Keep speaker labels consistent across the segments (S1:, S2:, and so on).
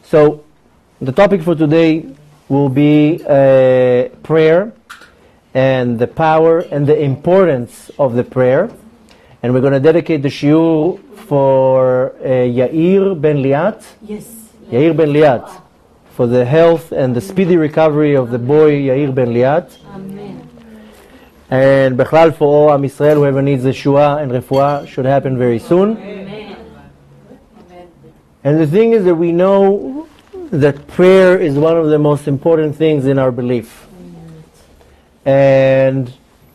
S1: So, the topic for today will be prayer and the power and the importance of the prayer. And we're going to dedicate the shiur for Yair Ben Liat.
S2: Yes.
S1: Yair Ben Liat. For the health and the speedy recovery of the boy Yair Ben Liat.
S2: Amen.
S1: And Bechlal for all Am Yisrael, whoever needs Yeshua and Refuah, should happen very soon.
S2: Amen.
S1: And the thing is that we know that prayer is one of the most important things in our belief. And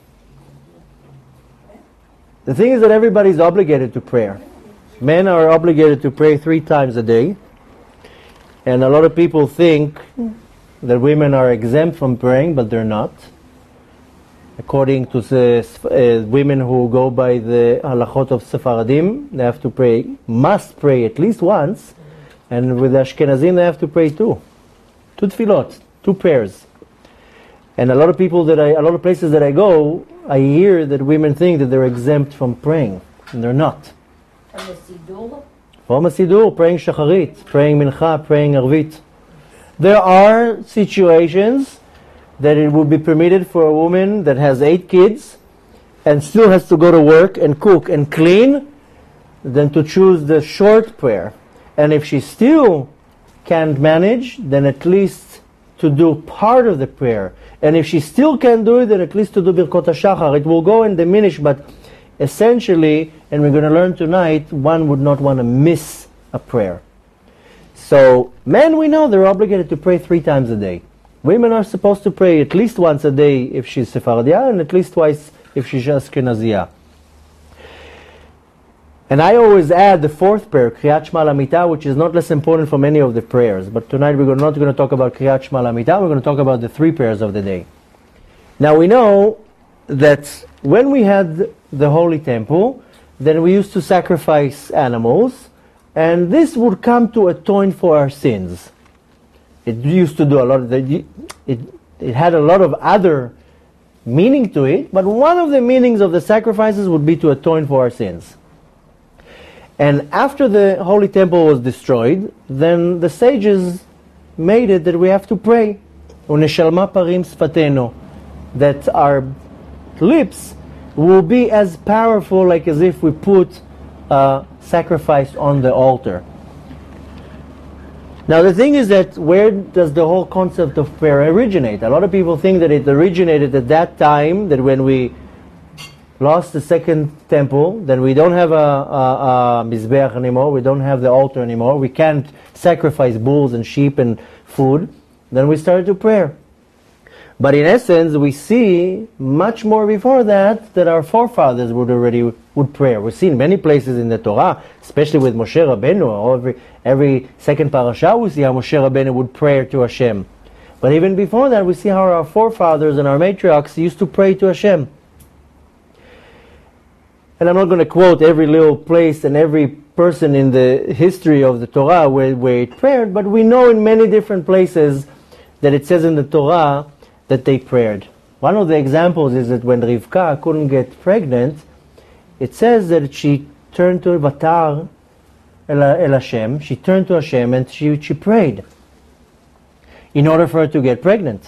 S1: the thing is that everybody is obligated to prayer. Men are obligated to pray 3 times a day. And a lot of people think that women are exempt from praying, but they're not. According to the women who go by the halachot of Sephardim, they have to pray, must pray at least once. And with the Ashkenazim, they have to pray 2 tefillot, 2 prayers. And a lot of places that I go, I hear that women think that they're exempt from praying, and they're not. From a Siddur, praying Shacharit, praying Mincha, praying Arvit. There are situations that it would be permitted for a woman that has 8 kids and still has to go to work and cook and clean, than to choose the short prayer. And if she still can't manage, then at least to do part of the prayer. And if she still can't do it, then at least to do Birkot HaShachar. It will go and diminish, but essentially, and we're going to learn tonight, one would not want to miss a prayer. So, men, we know they're obligated to pray 3 times a day. Women are supposed to pray at least once a day if she's Sephardiya, and at least twice if she's Ashkenaziya. And I always add the 4th prayer, Kriyat Shema L'Amita, which is not less important from any of the prayers. But tonight we're not going to talk about Kriyat Shema L'Amita, we're going to talk about the 3 prayers of the day. Now we know that when we had the Holy Temple, then we used to sacrifice animals, and this would come to atone for our sins. It used to do a lot of it had a lot of other meaning to it, but one of the meanings of the sacrifices would be to atone for our sins. And after the Holy Temple was destroyed, then the sages made it that we have to pray. Uneshalma parim sfateno, that our lips will be as powerful like as if we put a sacrifice on the altar. Now the thing is that where does the whole concept of prayer originate? A lot of people think that it originated at that time, that when we lost the second temple, then we don't have a mizbeach anymore, we don't have the altar anymore, we can't sacrifice bulls and sheep and food, then we started to pray. But in essence, we see much more before that our forefathers would pray. We see in many places in the Torah, especially with Moshe Rabbeinu, or every second parasha, we see how Moshe Rabbeinu would pray to Hashem. But even before that, we see how our forefathers and our matriarchs used to pray to Hashem. And I'm not going to quote every little place and every person in the history of the Torah where it prayed, but we know in many different places that it says in the Torah that they prayed. One of the examples is that when Rivka couldn't get pregnant, it says that she turned to Vatar El Hashem, she turned to Hashem and she prayed in order for her to get pregnant.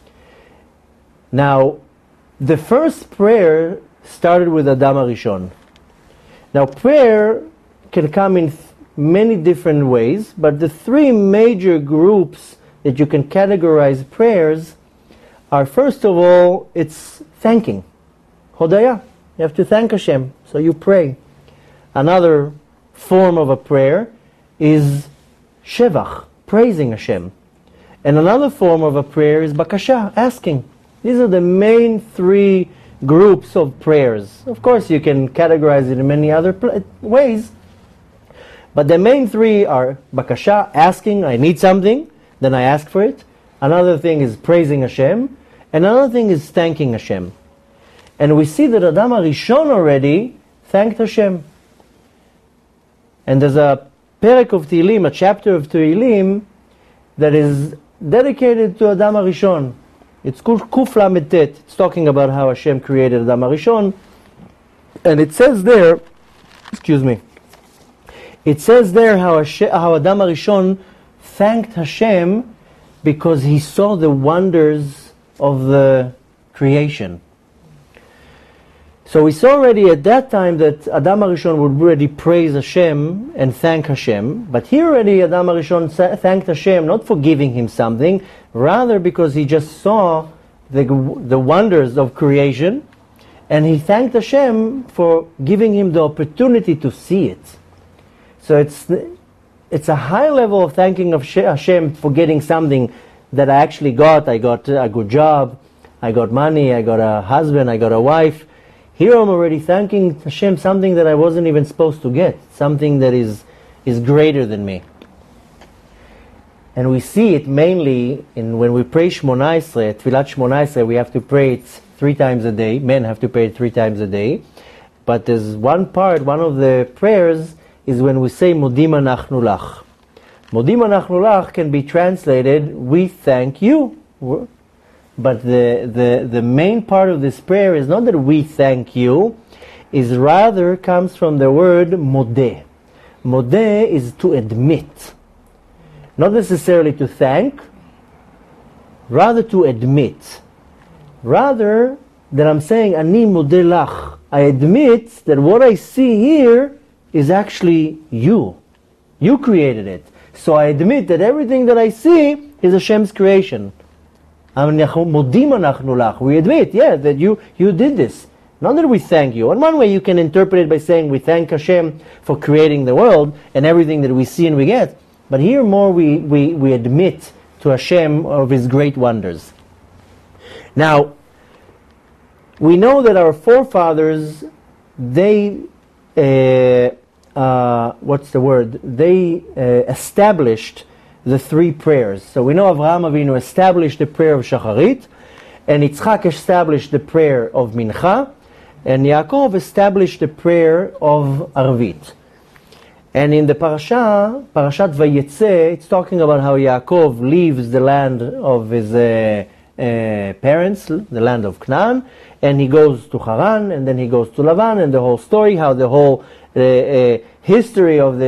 S1: Now, the first prayer started with Adam HaRishon. Now, prayer can come in many different ways, but the 3 major groups that you can categorize prayers are, first of all, it's thanking. Hodaya. You have to thank Hashem, so you pray. Another form of a prayer is Shevach, praising Hashem. And another form of a prayer is Bakasha, asking. These are the main 3 groups of prayers. Of course, you can categorize it in many other ways, but the main 3 are Bakasha, asking, I need something, then I ask for it. Another thing is praising Hashem, and another thing is thanking Hashem. And we see that Adam HaRishon already thanked Hashem. And there's a perek of Tehillim, a chapter of Tehillim, that is dedicated to Adam HaRishon. It's called Kuf Lamed Tet. It's talking about how Hashem created Adam HaRishon. And it says there, it says there how Adam HaRishon thanked Hashem because he saw the wonders of the creation. So we saw already at that time that Adam HaRishon would already praise Hashem and thank Hashem. But here already Adam HaRishon thanked Hashem not for giving him something, rather because he just saw the wonders of creation, and he thanked Hashem for giving him the opportunity to see it. So it's a high level of thanking of Hashem for getting something that I actually got. I got a good job, I got money, I got a husband, I got a wife. Here I'm already thanking Hashem something that I wasn't even supposed to get, something that is greater than me. And we see it mainly when we pray Shmona Esrei, Tfilat Shmona Esrei, we have to pray it 3 times a day. Men have to pray it 3 times a day. But there's one of the prayers is when we say Modim Anachnu Lach. Modim Anachnu Lach can be translated, we thank you. But the main part of this prayer is not that we thank you, is rather comes from the word modeh. Modeh is to admit. Not necessarily to thank, rather to admit. Rather that I'm saying, Ani modeh lach. I admit that what I see here is actually you. You created it. So I admit that everything that I see is Hashem's creation. We admit, yeah, that you did this. Not that we thank you. And one way you can interpret it by saying we thank Hashem for creating the world and everything that we see and we get. But here more we admit to Hashem of His great wonders. Now, we know that our forefathers, they, established the 3 prayers. So we know Avraham Avinu established the prayer of Shacharit, and Yitzchak established the prayer of Mincha, and Yaakov established the prayer of Arvit. And in the Parashat Vayetze, it's talking about how Yaakov leaves the land of his parents, the land of Canaan, and he goes to Haran, and then he goes to Lavan, and the whole story, how the whole history of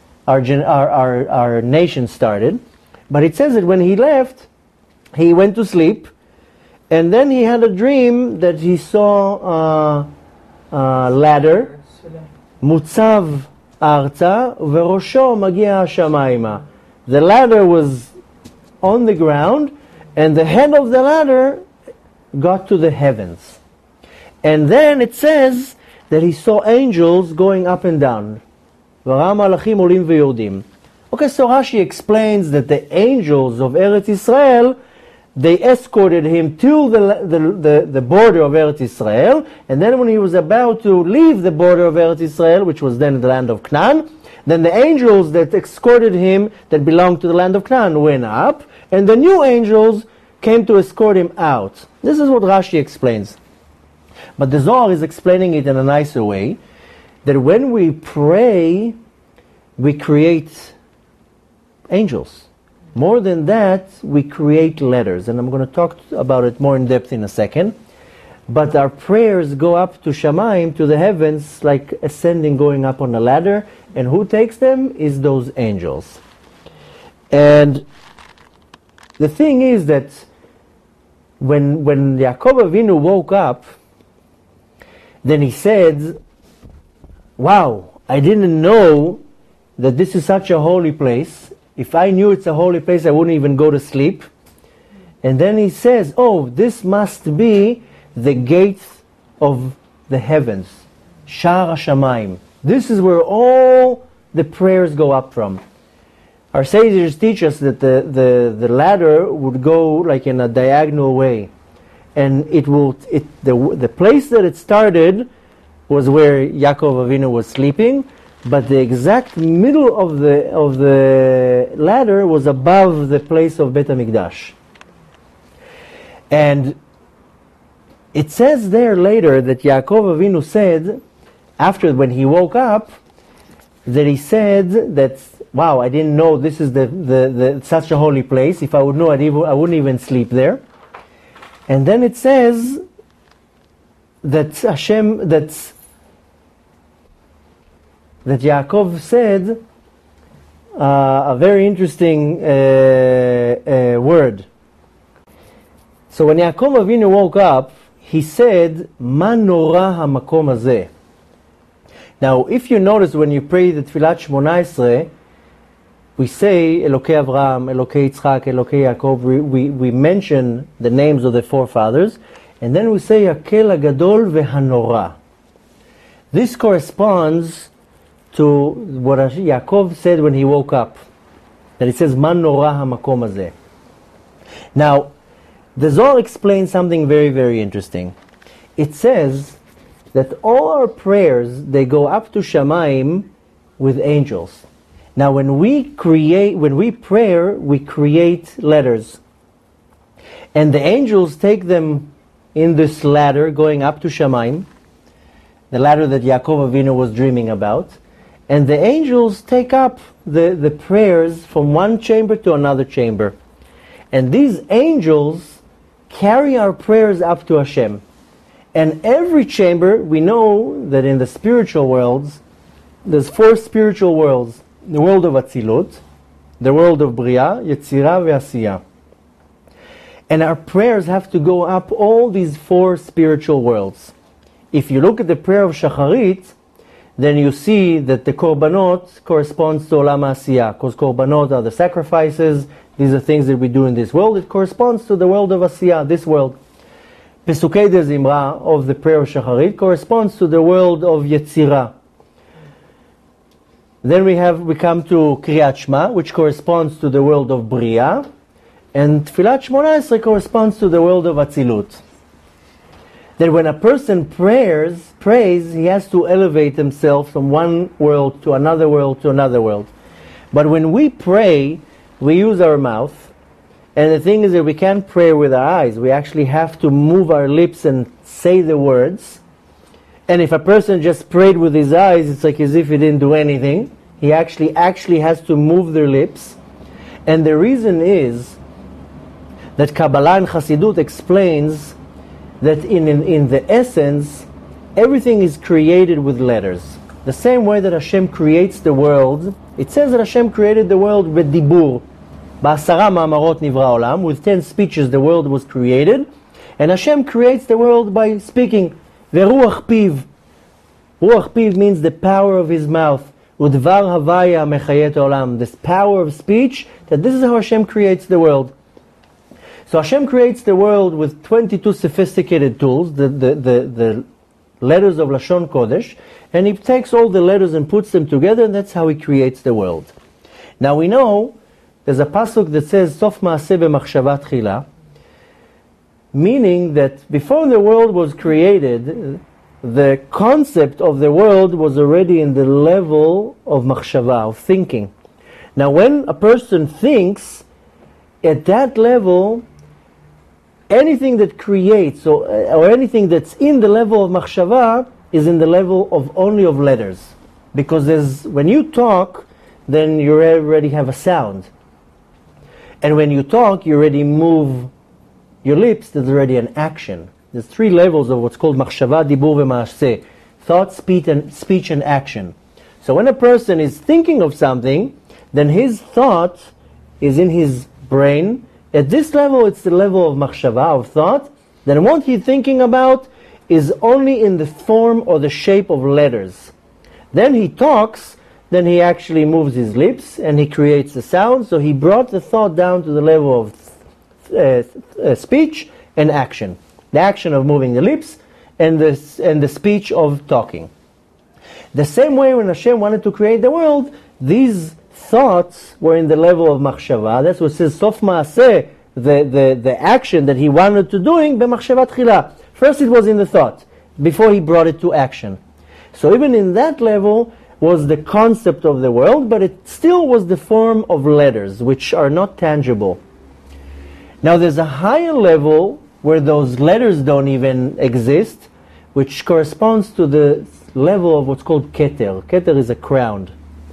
S1: our nation started. But it says that when he left, he went to sleep, and then he had a dream that he saw a ladder, Mutzav Arza, Verosho Magia Shamayma. The ladder was on the ground, and the head of the ladder got to the heavens. And then it says that he saw angels going up and down. Okay, so Rashi explains that the angels of Eretz Yisrael, they escorted him to the border of Eretz Yisrael, and then when he was about to leave the border of Eretz Yisrael, which was then the land of Canaan, then the angels that escorted him, that belonged to the land of Canaan, went up, and the new angels came to escort him out. This is what Rashi explains. But the Zohar is explaining it in a nicer way, that when we pray, we create angels. More than that, we create letters. And I'm going to talk about it more in depth in a second. But our prayers go up to Shamayim, to the heavens, like ascending, going up on a ladder. And who takes them is those angels. And the thing is that when Yaakov Avinu woke up, then he said, wow, I didn't know that this is such a holy place. If I knew it's a holy place, I wouldn't even go to sleep. And then he says, oh, this must be the gate of the heavens, Sha'ar HaShamayim. This is where all the prayers go up from. Our sages teach us that the ladder would go like in a diagonal way. And the place that it started was where Yaakov Avinu was sleeping, but the exact middle of the ladder was above the place of Bet HaMikdash. And it says there later that Yaakov Avinu said, after when he woke up, that he said that, wow, I didn't know this is the such a holy place. If I would know, I wouldn't even sleep there. And then it says that that Yaakov said, a very interesting word. So when Yaakov Avinu woke up, he said, "Ma nora hamakom hazeh." Now, if you notice when you pray the Tfilat Shmona Esrei, we say Elokei Avraham, Elokei Yitzchak, Elokei Yaakov. We mention the names of the forefathers, and then we say Hakel Hagadol veHanora. This corresponds to what Yaakov said when he woke up, that it says Man Nora Hamakom Hazeh. Now, the Zohar explains something very, very interesting. It says that all our prayers, they go up to Shamayim with angels. Now, when we pray, we create letters. And the angels take them in this ladder going up to Shamayim, the ladder that Yaakov Avinu was dreaming about. And the angels take up the prayers from one chamber to another chamber. And these angels carry our prayers up to Hashem. And every chamber, we know that in the spiritual worlds, there's 4 spiritual worlds. The world of Atzilut, the world of Bria, Yetzirah, Ve'asiyah. And our prayers have to go up all these 4 spiritual worlds. If you look at the prayer of Shacharit, then you see that the Korbanot corresponds to Olam HaAsiyah, because Korbanot are the sacrifices, these are things that we do in this world. It corresponds to the world of Asiyah, this world. Pesukei de Zimra of the prayer of Shacharit corresponds to the world of Yetzirah. Then we come to Kriyat Shema, which corresponds to the world of Bria, and Tfilat Shmona Esrei corresponds to the world of Atzilut. That when a person prays, he has to elevate himself from one world to another world to another world. But when we pray, we use our mouth, and the thing is that we can't pray with our eyes. We actually have to move our lips and say the words. And if a person just prayed with his eyes, it's like as if he didn't do anything. He actually has to move their lips. And the reason is that Kabbalah and Chassidut explains that in the essence, everything is created with letters. The same way that Hashem creates the world, it says that Hashem created the world with dibur. Ba'asara ma'amarot nivra olam, with 10 speeches the world was created, and Hashem creates the world by speaking. Veruach piv. Ruach piv means the power of his mouth. Udvar havaya mechayet olam, this power of speech, that this is how Hashem creates the world. So Hashem creates the world with 22 sophisticated tools, the letters of Lashon Kodesh, and he takes all the letters and puts them together, and that's how he creates the world. Now we know, there's a pasuk that says, Sof ma'aseh b'machshava tchila, meaning that before the world was created, the concept of the world was already in the level of machshava, of thinking. Now when a person thinks, at that level, anything that creates or anything that's in the level of machshava is in the level of only of letters. Because when you talk, then you already have a sound. And when you talk, you already move your lips, there's already an action. There's 3 levels of what's called machshava, dibur, ve'ma'aseh. Thought, speech, and action. So when a person is thinking of something, then his thought is in his brain. At this level, it's the level of machshava, of thought. Then what he's thinking about is only in the form or the shape of letters. Then he talks, then he actually moves his lips and he creates the sound. So he brought the thought down to the level of speech and action. The action of moving the lips and the speech of talking. The same way when Hashem wanted to create the world, these thoughts were in the level of machshava. That's what it says, Sof ma'aseh, the action that he wanted to doing, b'machshava tchila. First it was in the thought, before he brought it to action. So even in that level was the concept of the world, but it still was the form of letters, which are not tangible. Now there's a higher level where those letters don't even exist, which corresponds to the level of what's called keter. Keter is a crown.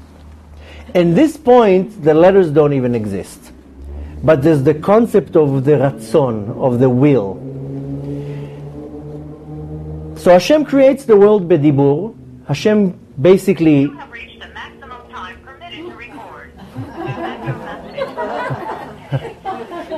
S1: At this point, the letters don't even exist. But there's the concept of the ratzon, of the will. So Hashem creates the world bedibur. Hashem basically...
S2: You have reached the maximum time permitted to record.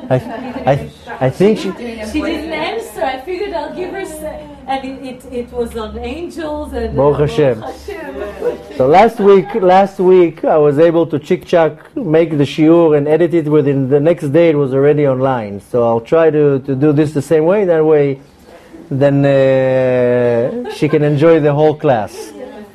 S1: I think she
S2: didn't answer. I figured I'll give her, and it was on angels and
S1: Baruch Hashem. So last week I was able to chick-chack, make the shiur and edit it within the next day. It was already online. So I'll try to do this the same way. That way, then she can enjoy the whole class.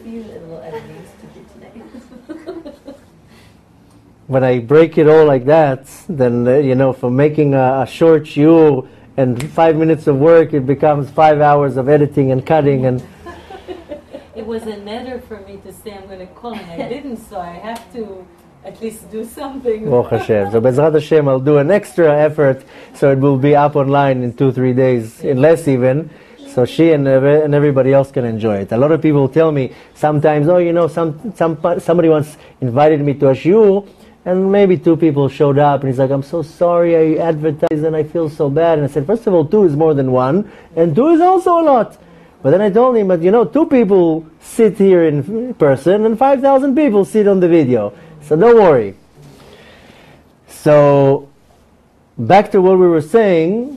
S1: When I break it all like that, then from making a short shiur and 5 minutes of work, it becomes 5 hours of editing and cutting. And
S2: it was a matter for me to say I'm going to call, and I didn't, so I have to at least do something.
S1: Baruch Hashem. So Bezrat Hashem, I'll do an extra effort, so it will be up online in 2-3 days, in less even, so she and everybody else can enjoy it. A lot of people tell me sometimes, somebody once invited me to a shiur, and maybe 2 people showed up, and he's like, I'm so sorry, I advertised and I feel so bad. And I said, first of all, 2 is more than 1, and 2 is also a lot. But then I told him, but 2 people sit here in person, and 5,000 people sit on the video. So don't worry. So, back to what we were saying,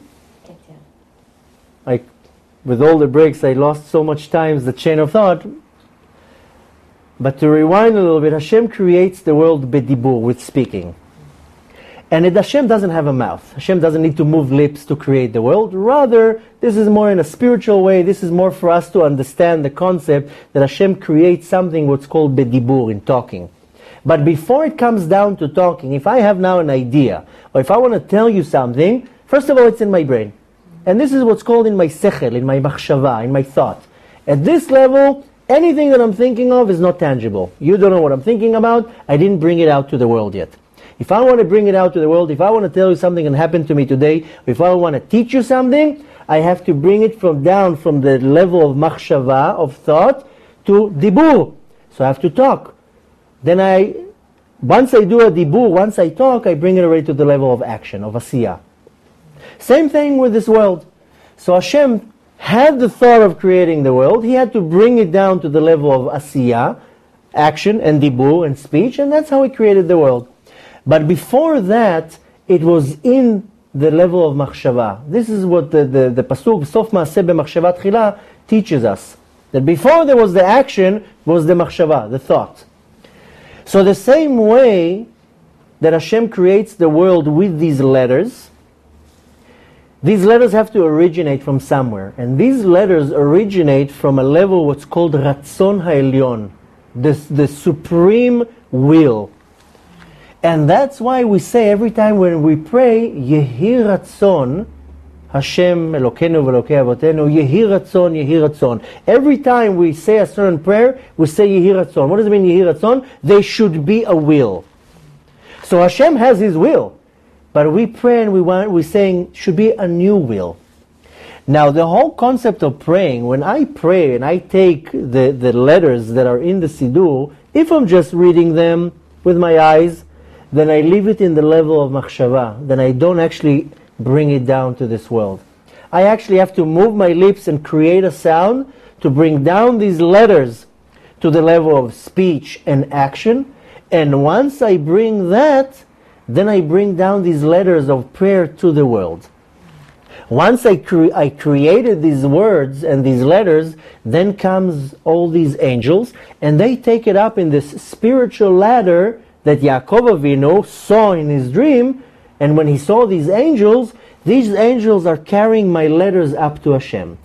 S1: with all the breaks, I lost so much times the chain of thought. But to rewind a little bit, Hashem creates the world bedibur, with speaking. And Hashem doesn't have a mouth. Hashem doesn't need to move lips to create the world. Rather, this is more in a spiritual way. This is more for us to understand the concept that Hashem creates something what's called bedibur, in talking. But before it comes down to talking, if I have now an idea, or if I want to tell you something, first of all, it's in my brain. And this is what's called in my sechel, in my machshava, in my thought. At this level, anything that I'm thinking of is not tangible. You don't know what I'm thinking about. I didn't bring it out to the world yet. If I want to bring it out to the world, if I want to tell you something that happened to me today, if I want to teach you something, I have to bring it from the level of machshava, of thought, to dibur. So I have to talk. Then once I do a dibur, once I talk, I bring it already to the level of action, of asiyah. Same thing with this world. So Hashem had the thought of creating the world. He had to bring it down to the level of asiyah, action and dibur and speech, and that's how He created the world. But before that, it was in the level of machshava. This is what the pasuk Sof Maaseh B'Machshava Tchila teaches us. That before there was the action, was the machshava, the thought. So the same way that Hashem creates the world with these letters have to originate from somewhere. And these letters originate from a level what's called Ratzon HaElyon, the supreme will. And that's why we say every time when we pray, Yehi Ratzon, Hashem Elokeinu v'Elokei Avotenu, Yehi Ratzon, Yehi Ratzon. Every time we say a certain prayer, we say Yehi Ratzon. What does it mean, Yehi Ratzon? There should be a will. So Hashem has His will. But we pray and we're saying, should be a new will. Now the whole concept of praying, when I pray and I take the letters that are in the Siddur, if I'm just reading them with my eyes, then I leave it in the level of machshava. Then I don't actually bring it down to this world. I actually have to move my lips and create a sound to bring down these letters to the level of speech and action. And once I bring that, then I bring down these letters of prayer to the world. Once I created these words and these letters, then comes all these angels, and they take it up in this spiritual ladder that Yaakov Avinu saw in his dream, and when he saw these angels are carrying my letters up to Hashem.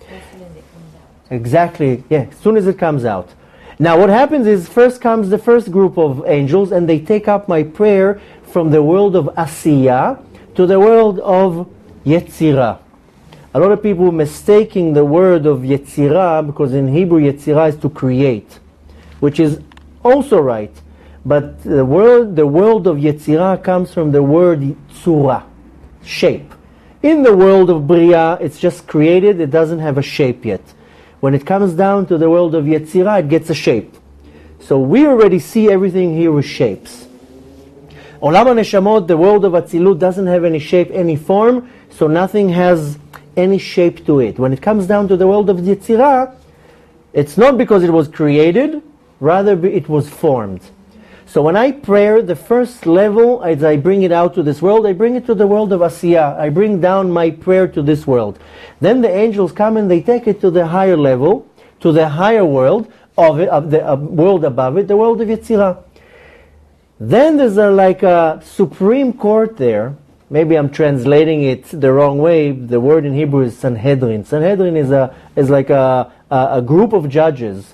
S1: Exactly, yeah, as soon as it comes out. Now what happens is, first comes the first group of angels, and they take up my prayer from the world of Asiyah to the world of Yetzirah. A lot of people mistaking the word of Yetzirah, because in Hebrew Yetzirah is to create, which is also right. But the world of Yetzirah comes from the word Tzura, shape. In the world of Bria, it's just created, it doesn't have a shape yet. When it comes down to the world of Yetzirah, it gets a shape. So we already see everything here with shapes. Olam HaNeshamot, the world of Atzilut, doesn't have any shape, any form, so nothing has any shape to it. When it comes down to the world of Yetzirah, it's not because it was created, rather it was formed. So when I pray, the first level, as I bring it out to this world, I bring it to the world of Asiya. I bring down my prayer to this world. Then the angels come and they take it to the higher level, to the higher world of it, of the world above it, the world of Yetzirah. Then there's like a supreme court there. Maybe I'm translating it the wrong way. The word in Hebrew is Sanhedrin. Sanhedrin is like a group of judges.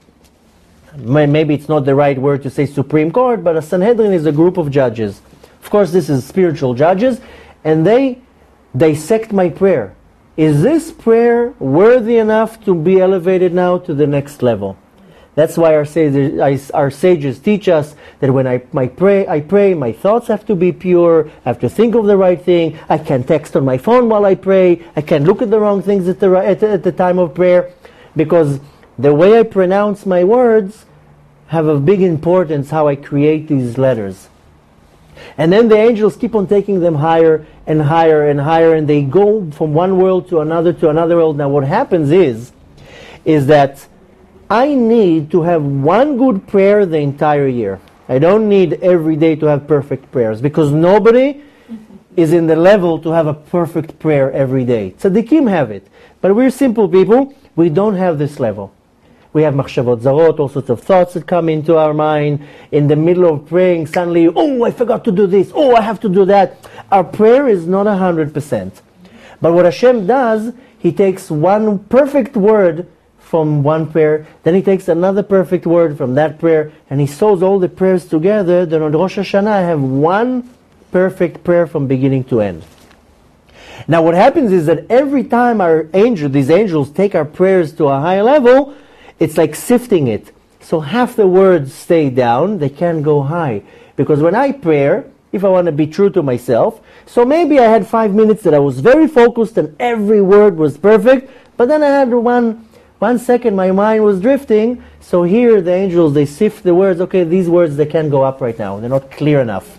S1: Maybe it's not the right word to say Supreme Court, but a Sanhedrin is a group of judges. Of course, this is spiritual judges, and they dissect my prayer. Is this prayer worthy enough to be elevated now to the next level? That's why our sages teach us that when I pray, my thoughts have to be pure, I have to think of the right thing, I can't text on my phone while I pray, I can't look at the wrong things at the time of prayer, because the way I pronounce my words have a big importance how I create these letters. And then the angels keep on taking them higher and higher and higher, and they go from one world to another world. Now what happens is that I need to have one good prayer the entire year. I don't need every day to have perfect prayers, because nobody is in the level to have a perfect prayer every day. Tzaddikim have it, but we're simple people, we don't have this level. We have machshavot zarot, all sorts of thoughts that come into our mind. In the middle of praying, suddenly, oh, I forgot to do this, oh, I have to do that. Our prayer is not 100%. But what Hashem does, He takes one perfect word from one prayer, then He takes another perfect word from that prayer, and He sews all the prayers together. Then on Rosh Hashanah, I have one perfect prayer from beginning to end. Now what happens is that every time these angels take our prayers to a higher level, it's like sifting it. So half the words stay down, they can't go high. Because when I pray, if I want to be true to myself, so maybe I had 5 minutes that I was very focused and every word was perfect, but then I had one second my mind was drifting, so here the angels, they sift the words, okay, these words, they can't go up right now, they're not clear enough.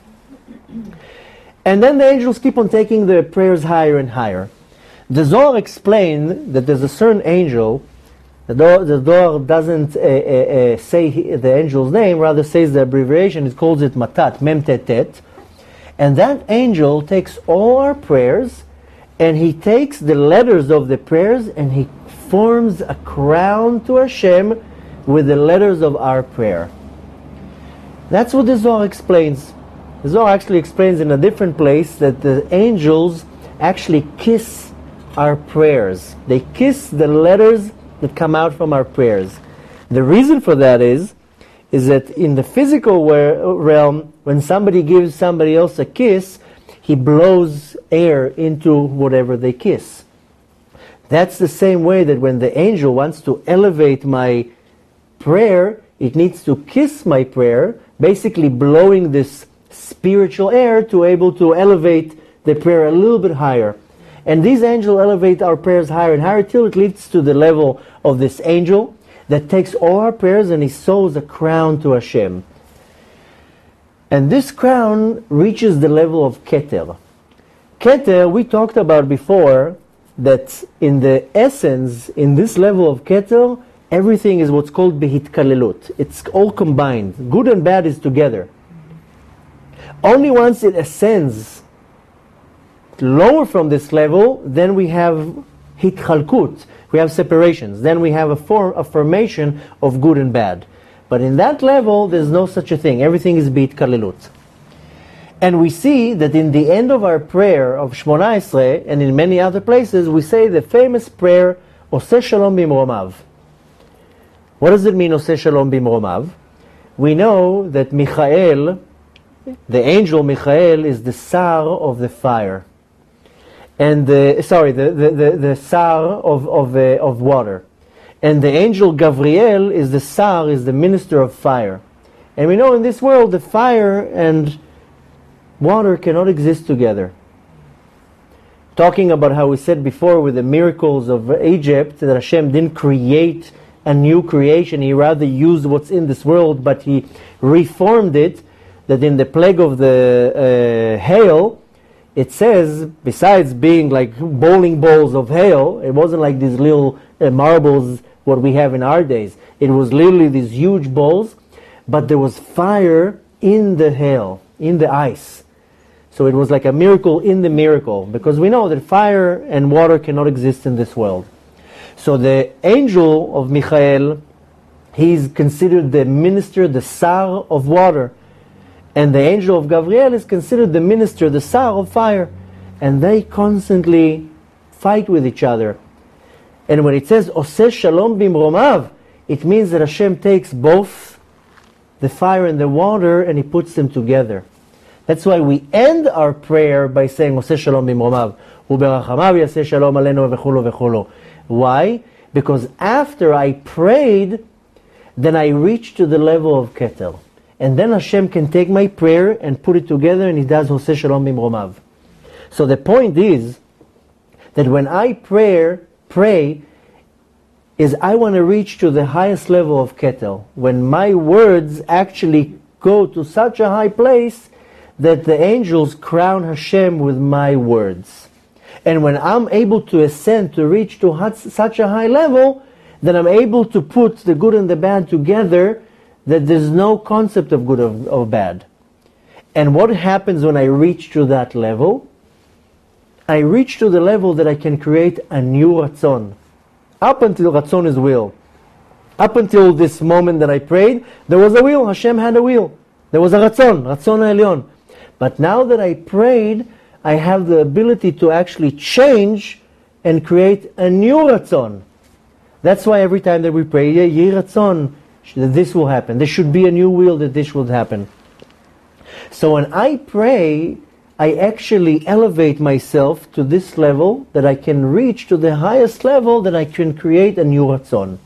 S1: And then the angels keep on taking the prayers higher and higher. The Zohar explained that there's a certain angel. The Zohar doesn't say the angel's name, rather says the abbreviation. It calls it Matat, Mem Tet Tet. And that angel takes all our prayers, and he takes the letters of the prayers, and he forms a crown to Hashem with the letters of our prayer. That's what the Zohar explains. The Zohar actually explains in a different place that the angels actually kiss our prayers. They kiss the letters that come out from our prayers. The reason for that is that in the physical realm, when somebody gives somebody else a kiss, he blows air into whatever they kiss. That's the same way that when the angel wants to elevate my prayer, it needs to kiss my prayer, basically blowing this spiritual air to able to elevate the prayer a little bit higher. And these angels elevate our prayers higher and higher till it leads to the level of this angel that takes all our prayers and he sews a crown to Hashem. And this crown reaches the level of Keter. Keter, we talked about before that in the essence, in this level of Keter, everything is what's called Behitkalelut. It's all combined. Good and bad is together. Only once it ascends lower from this level, then we have hitchalkut, we have separations. Then we have a formation of good and bad. But in that level, there's no such a thing. Everything is beitkalelut. And we see that in the end of our prayer of Shmona Esrei, and in many other places, we say the famous prayer, Oseh Shalom Bimromav. What does it mean, Oseh Shalom Bimromav? We know that Michael, the angel Michael, is the Sar of the fire. And the Sar of water. And the angel Gabriel is the minister of fire. And we know in this world the fire and water cannot exist together. Talking about how we said before with the miracles of Egypt, that Hashem didn't create a new creation, He rather used what's in this world, but He reformed it, that in the plague of the hail, it says, besides being like bowling balls of hail, it wasn't like these little marbles, what we have in our days. It was literally these huge balls, but there was fire in the hail, in the ice. So it was like a miracle in the miracle, because we know that fire and water cannot exist in this world. So the angel of Michael, he's considered the minister, the Sar of water. And the angel of Gabriel is considered the minister, the Sar of fire. And they constantly fight with each other. And when it says, Oseh Shalom Bimromav, it means that Hashem takes both the fire and the water and He puts them together. That's why we end our prayer by saying, Oseh Shalom Bimromav, Uberachamav Yaseh Shalom Aleinu v'chulu v'chulu. Why? Because after I prayed, then I reached to the level of Keter. And then Hashem can take my prayer and put it together, and He does Oseh Shalom Bimromav. So the point is that when I pray is I want to reach to the highest level of Keter. When my words actually go to such a high place that the angels crown Hashem with my words. And when I'm able to ascend, to reach to such a high level, then I'm able to put the good and the bad together, that there's no concept of good or bad. And what happens when I reach to that level? I reach to the level that I can create a new Ratzon. Up until Ratzon is will. Up until this moment that I prayed, there was a will. Hashem had a will. There was a Ratzon, Ratzon Elyon. But now that I prayed, I have the ability to actually change and create a new Ratzon. That's why every time that we pray, Yehi Ratzon, that this will happen. There should be a new will that this would happen. So when I pray, I actually elevate myself to this level, that I can reach to the highest level, that I can create a new Ratzon.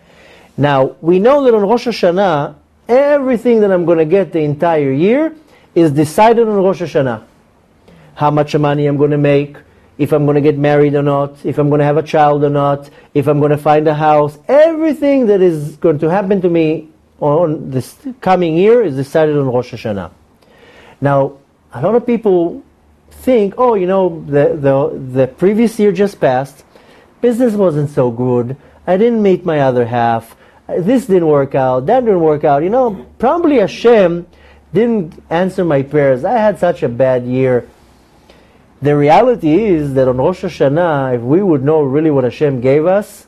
S1: Now, we know that on Rosh Hashanah, everything that I'm going to get the entire year is decided on Rosh Hashanah. How much money I'm going to make, if I'm going to get married or not, if I'm going to have a child or not, if I'm going to find a house. Everything that is going to happen to me on this coming year is decided on Rosh Hashanah. Now, a lot of people think, oh, you know, the previous year just passed, business wasn't so good, I didn't meet my other half, this didn't work out, that didn't work out. You know, probably Hashem didn't answer my prayers. I had such a bad year. The reality is that on Rosh Hashanah, if we would know really what Hashem gave us,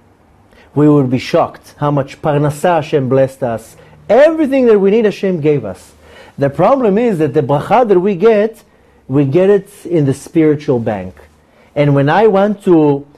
S1: we would be shocked how much parnasa Hashem blessed us. Everything that we need, Hashem gave us. The problem is that the bracha that we get it in the spiritual bank. And when I want to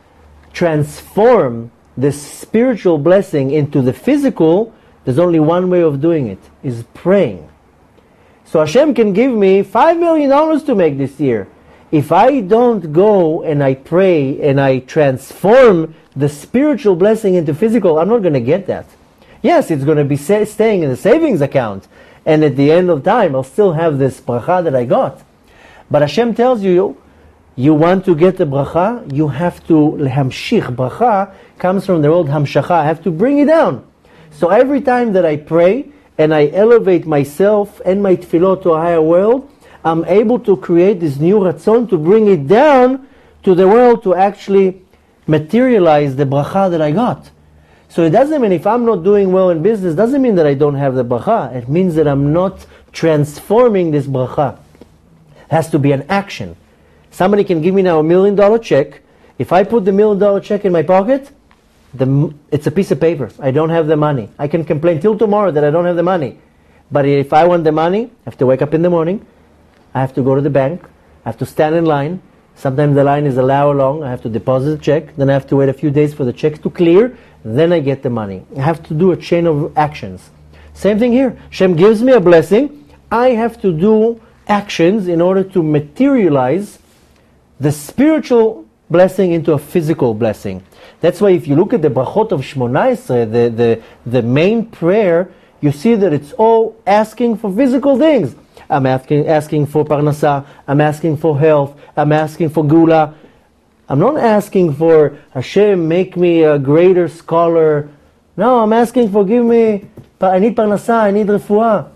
S1: transform the spiritual blessing into the physical, there's only one way of doing it, is praying. So Hashem can give me $5 million to make this year. If I don't go and I pray and I transform the spiritual blessing into physical, I'm not going to get that. Yes, it's going to be staying in the savings account. And at the end of time, I'll still have this bracha that I got. But Hashem tells you, you want to get the bracha, you have to, lehamshich, bracha comes from the word hamshacha, I have to bring it down. So every time that I pray, and I elevate myself and my tefillot to a higher world, I'm able to create this new ratzon to bring it down to the world to actually materialize the bracha that I got. So it doesn't mean if I'm not doing well in business, doesn't mean that I don't have the bracha. It means that I'm not transforming this bracha. It has to be an action. Somebody can give me now $1 million check. If I put the $1 million check in my pocket, it's a piece of paper. I don't have the money. I can complain till tomorrow that I don't have the money. But if I want the money, I have to wake up in the morning. I have to go to the bank. I have to stand in line. Sometimes the line is an hour long. I have to deposit the check. Then I have to wait a few days for the check to clear. Then I get the money. I have to do a chain of actions. Same thing here. Hashem gives me a blessing. I have to do actions in order to materialize the spiritual blessing into a physical blessing. That's why if you look at the brachot of Shmona Esrei, the main prayer, you see that it's all asking for physical things. I'm asking for parnasa, I'm asking for health, I'm asking for gula. I'm not asking for Hashem, make me a greater scholar. No, I'm asking for I need parnasa, I need refuah.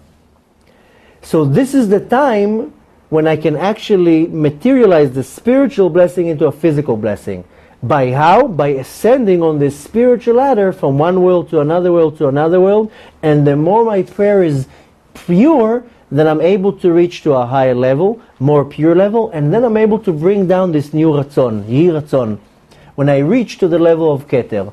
S1: So this is the time when I can actually materialize the spiritual blessing into a physical blessing. By how? By ascending on this spiritual ladder from one world to another world to another world. And the more my prayer is pure, then I'm able to reach to a higher level, more pure level, and then I'm able to bring down this new Ratzon, Yehi Ratzon, when I reach to the level of Keter.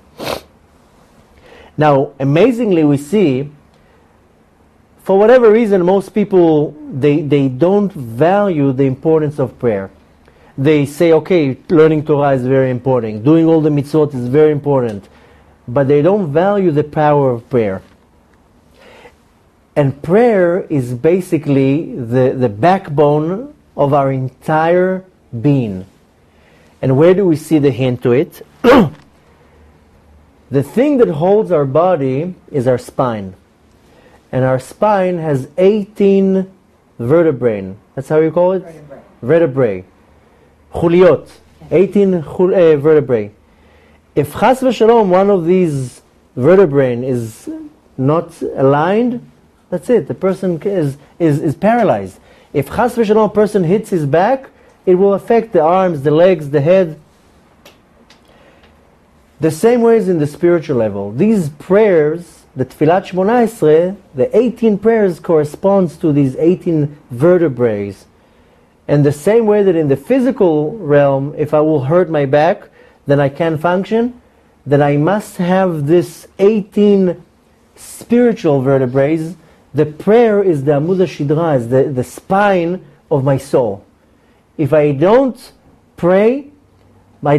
S1: Now, amazingly, we see, for whatever reason, most people, they don't value the importance of prayer. They say, okay, learning Torah is very important, doing all the mitzvot is very important, but they don't value the power of prayer. And prayer is basically the backbone of our entire being. And where do we see the hint to it? The thing that holds our body is our spine. And our spine has 18 vertebrae. That's how you call it? Vertebrae. Chuliot. 18 vertebrae. If chas v'shalom, one of these vertebrae is not aligned, that's it. The person is paralyzed. If chas v'shalom a person hits his back, it will affect the arms, the legs, the head. The same way as in the spiritual level. These prayers, the Tfilat Shmona Esrei, the 18 prayers corresponds to these 18 vertebrae. And the same way that in the physical realm, if I will hurt my back, then I can't function, then I must have this 18 spiritual vertebrae. The prayer is the Amud HaShidra, is the spine of my soul. If I don't pray, I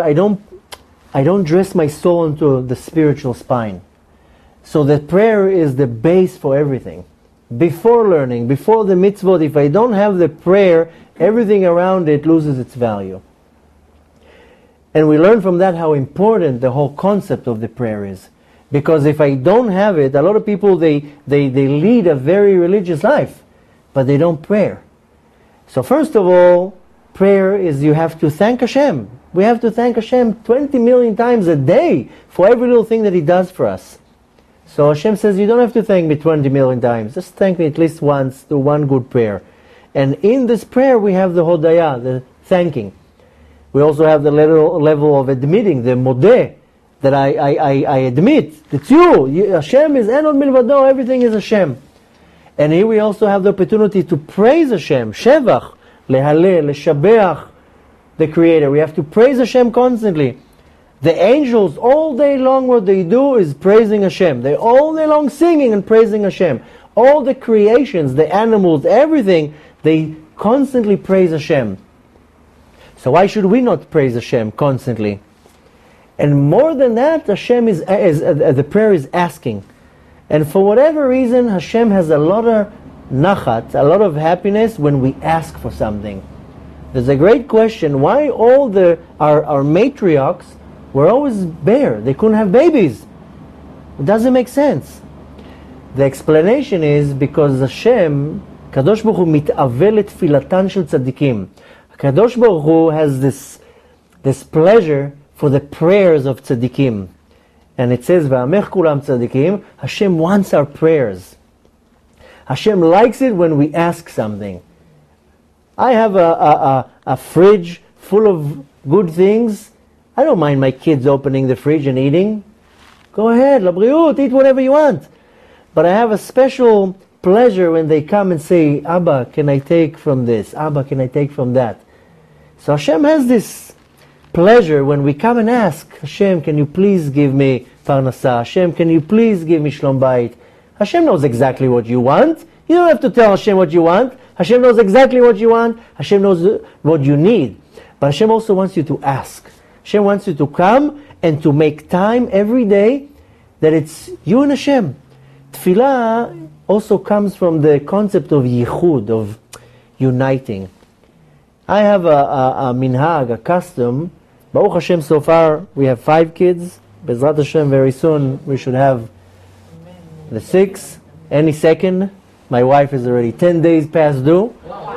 S1: don't dress my soul into the spiritual spine. So the prayer is the base for everything. Before learning, before the mitzvot, if I don't have the prayer, everything around it loses its value. And we learn from that how important the whole concept of the prayer is. Because if I don't have it, a lot of people, they lead a very religious life, but they don't pray. So first of all, prayer is you have to thank Hashem. We have to thank Hashem 20 million times a day for every little thing that He does for us. So Hashem says, you don't have to thank me 20 million times. Just thank me at least once, do one good prayer. And in this prayer we have the Hodaya, the thanking. We also have the level of admitting, the Modeh, that I admit, it's you. Hashem is Enod Milvado, everything is Hashem. And here we also have the opportunity to praise Hashem, Shevach, Lehalel, Leshabeach, the Creator. We have to praise Hashem constantly. The angels, all day long, what they do is praising Hashem. They're all day long singing and praising Hashem. All the creations, the animals, everything, they constantly praise Hashem. So why should we not praise Hashem constantly? And more than that, Hashem the prayer is asking. And for whatever reason, Hashem has a lot of nachat, a lot of happiness when we ask for something. There's a great question, why all our matriarchs were always bare? They couldn't have babies. It doesn't make sense. The explanation is because Hashem, Kadosh Baruch Hu mit'avel et tfilatan shel tzaddikim. Kadosh Baruch Hu has this pleasure for the prayers of tzaddikim. And it says, V'amech kulam tzaddikim, Hashem wants our prayers. Hashem likes it when we ask something. I have a fridge full of good things. I don't mind my kids opening the fridge and eating. Go ahead, labriut, eat whatever you want. But I have a special pleasure when they come and say, Abba, can I take from this? Abba, can I take from that? So Hashem has this pleasure when we come and ask, Hashem, can you please give me parnasah? Hashem, can you please give me shlom bayit? Hashem knows exactly what you want. You don't have to tell Hashem what you want. Hashem knows exactly what you want. Hashem knows what you need. But Hashem also wants you to ask. Hashem wants you to come and to make time every day that it's you and Hashem. Tefillah also comes from the concept of yichud, of uniting. I have a minhag, a custom. Baruch Hashem, so far we have 5 kids. Bezrat Hashem, very soon we should have the 6th, any second. My wife is already 10 days past due.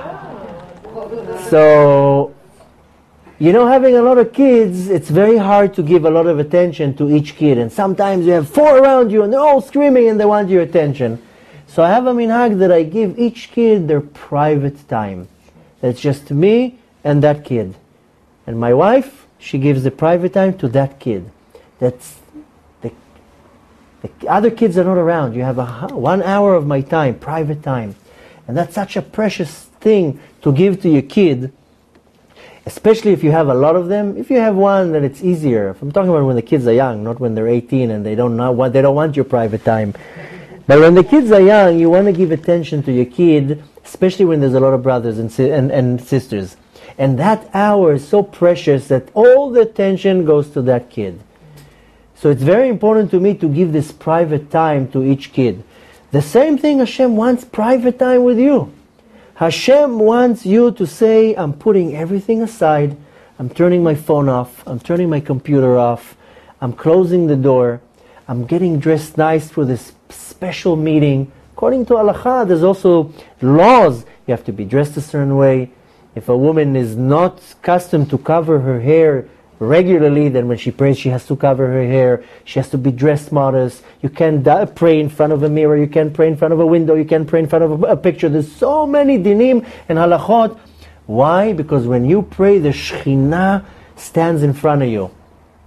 S1: So, having a lot of kids, it's very hard to give a lot of attention to each kid. And sometimes you have 4 around you and they're all screaming and they want your attention. So I have a minhag that I give each kid their private time. It's just me and that kid. And my wife, she gives the private time to that kid. That's The other kids are not around. You have 1 hour of my time, private time. And that's such a precious thing to give to your kid, especially if you have a lot of them. If you have one, then it's easier. I'm talking about when the kids are young, not when they're 18 and they don't want your private time. But when the kids are young, you want to give attention to your kid, especially when there's a lot of brothers and sisters. And that hour is so precious that all the attention goes to that kid. So it's very important to me to give this private time to each kid. The same thing Hashem wants private time with you. Hashem wants you to say, I'm putting everything aside, I'm turning my phone off, I'm turning my computer off, I'm closing the door, I'm getting dressed nice for this special meeting. According to Halakha, there's also laws. You have to be dressed a certain way. If a woman is not accustomed to cover her hair regularly, then when she prays she has to cover her hair. She has to be dressed modest. You can't pray in front of a mirror. You can't pray in front of a window. You can't pray in front of a picture. There's so many dinim and halachot. Why? Because when you pray, the Shekhinah stands in front of you.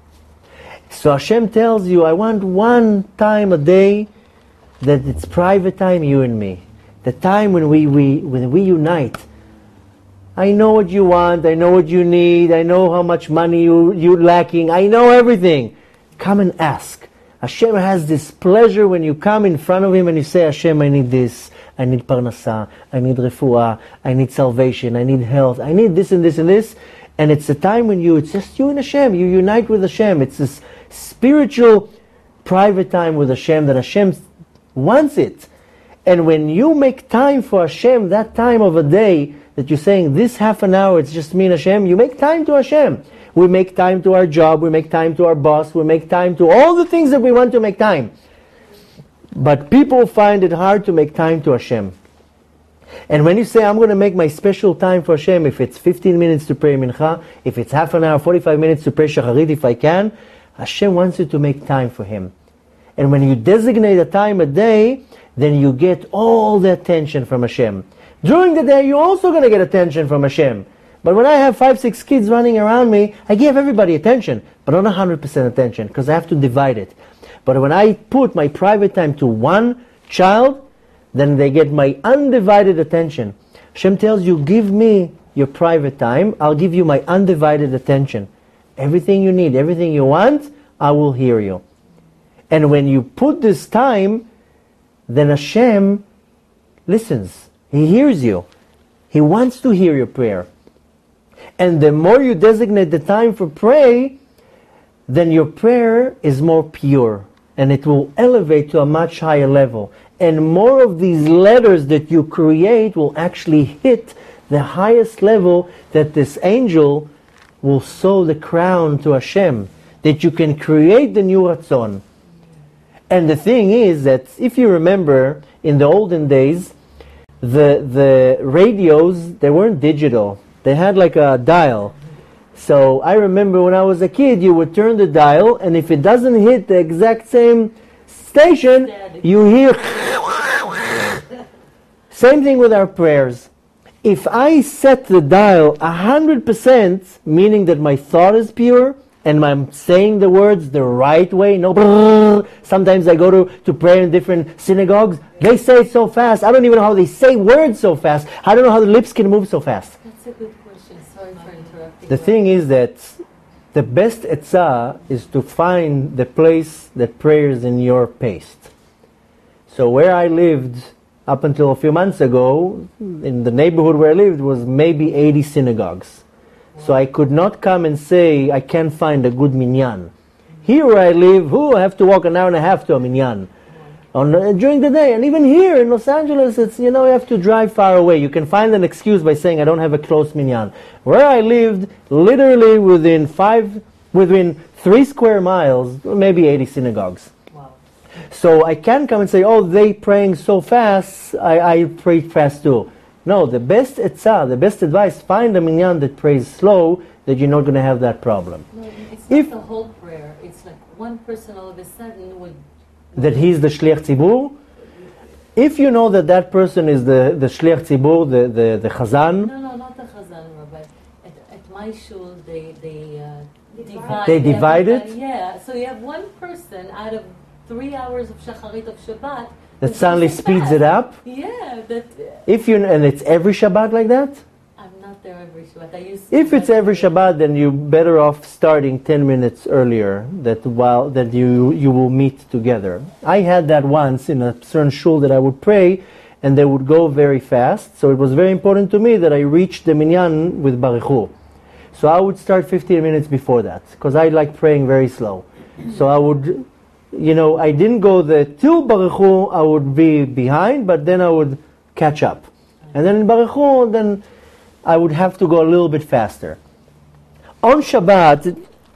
S1: So Hashem tells you, I want one time a day that it's private time, you and me. The time when we unite. I know what you want, I know what you need, I know how much money you're lacking, I know everything. Come and ask. Hashem has this pleasure when you come in front of Him and you say, Hashem, I need this, I need parnasah, I need refuah, I need salvation, I need health, I need this and this and this. And it's a time when it's just you and Hashem, you unite with Hashem. It's this spiritual, private time with Hashem that Hashem wants it. And when you make time for Hashem, that time of a day, that you're saying, this half an hour, it's just me and Hashem, you make time to Hashem. We make time to our job, we make time to our boss, we make time to all the things that we want to make time. But people find it hard to make time to Hashem. And when you say, I'm going to make my special time for Hashem, if it's 15 minutes to pray Mincha, if it's half an hour, 45 minutes to pray Shacharit if I can, Hashem wants you to make time for Him. And when you designate a time a day, then you get all the attention from Hashem. During the day, you're also going to get attention from Hashem. But when I have 5, 6 kids running around me, I give everybody attention, but not 100% attention, because I have to divide it. But when I put my private time to one child, then they get my undivided attention. Hashem tells you, give me your private time, I'll give you my undivided attention. Everything you need, everything you want, I will hear you. And when you put this time, then Hashem listens. He hears you. He wants to hear your prayer. And the more you designate the time for prayer, then your prayer is more pure. And it will elevate to a much higher level. And more of these letters that you create will actually hit the highest level that this angel will sew the crown to Hashem. That you can create the new Ratzon. And the thing is that if you remember, in the olden days, the radios, they weren't digital. They had like a dial. So I remember when I was a kid, you would turn the dial, and if it doesn't hit the exact same station, you hear... Same thing with our prayers. If I set the dial 100%, meaning that my thought is pure, and I'm saying the words the right way, no brrr. Sometimes I go to pray in different synagogues, they say it so fast, I don't even know how they say words so fast, I don't know how the lips can move so fast.
S2: That's a good question, sorry for interrupting.
S1: The thing is that the best etzah is to find the place that prayer is in your pace. So where I lived up until a few months ago, in the neighborhood where I lived, was maybe 80 synagogues. So I could not come and say, I can't find a good minyan. Here where I live, I have to walk an hour and a half to a minyan during the day. And even here in Los Angeles, it's, you have to drive far away. You can find an excuse by saying, I don't have a close minyan. Where I lived, literally within 3 square miles, maybe 80 synagogues.
S2: Wow.
S1: So I can't come and say, they praying so fast, I pray fast too. No, the best etzah, the best advice, find a minyan that prays slow, that you're not going to have that problem.
S2: No, it's not the whole prayer. It's like one person all of a sudden would...
S1: That he's the shliach tzibur. If you know that person is the shliach tzibur, the chazan...
S2: No, not the chazan, Rabbi. At my shul, they divide...
S1: They divide it?
S2: Yeah, so you have one person out of 3 hours of Shacharit of Shabbat.
S1: That suddenly speeds it up?
S2: Yeah. That,
S1: and it's every Shabbat like that?
S2: I'm not there every Shabbat. I used to.
S1: If it's every Shabbat, then you're better off starting 10 minutes earlier, that you will meet together. I had that once in a certain shul that I would pray, and they would go very fast. So it was very important to me that I reach the minyan with Baruch Hu. So I would start 15 minutes before that, because I like praying very slow. So I would, I didn't go till Baruch Hu, I would be behind, but then I would catch up. And then in Baruch Hu, then I would have to go a little bit faster. On Shabbat,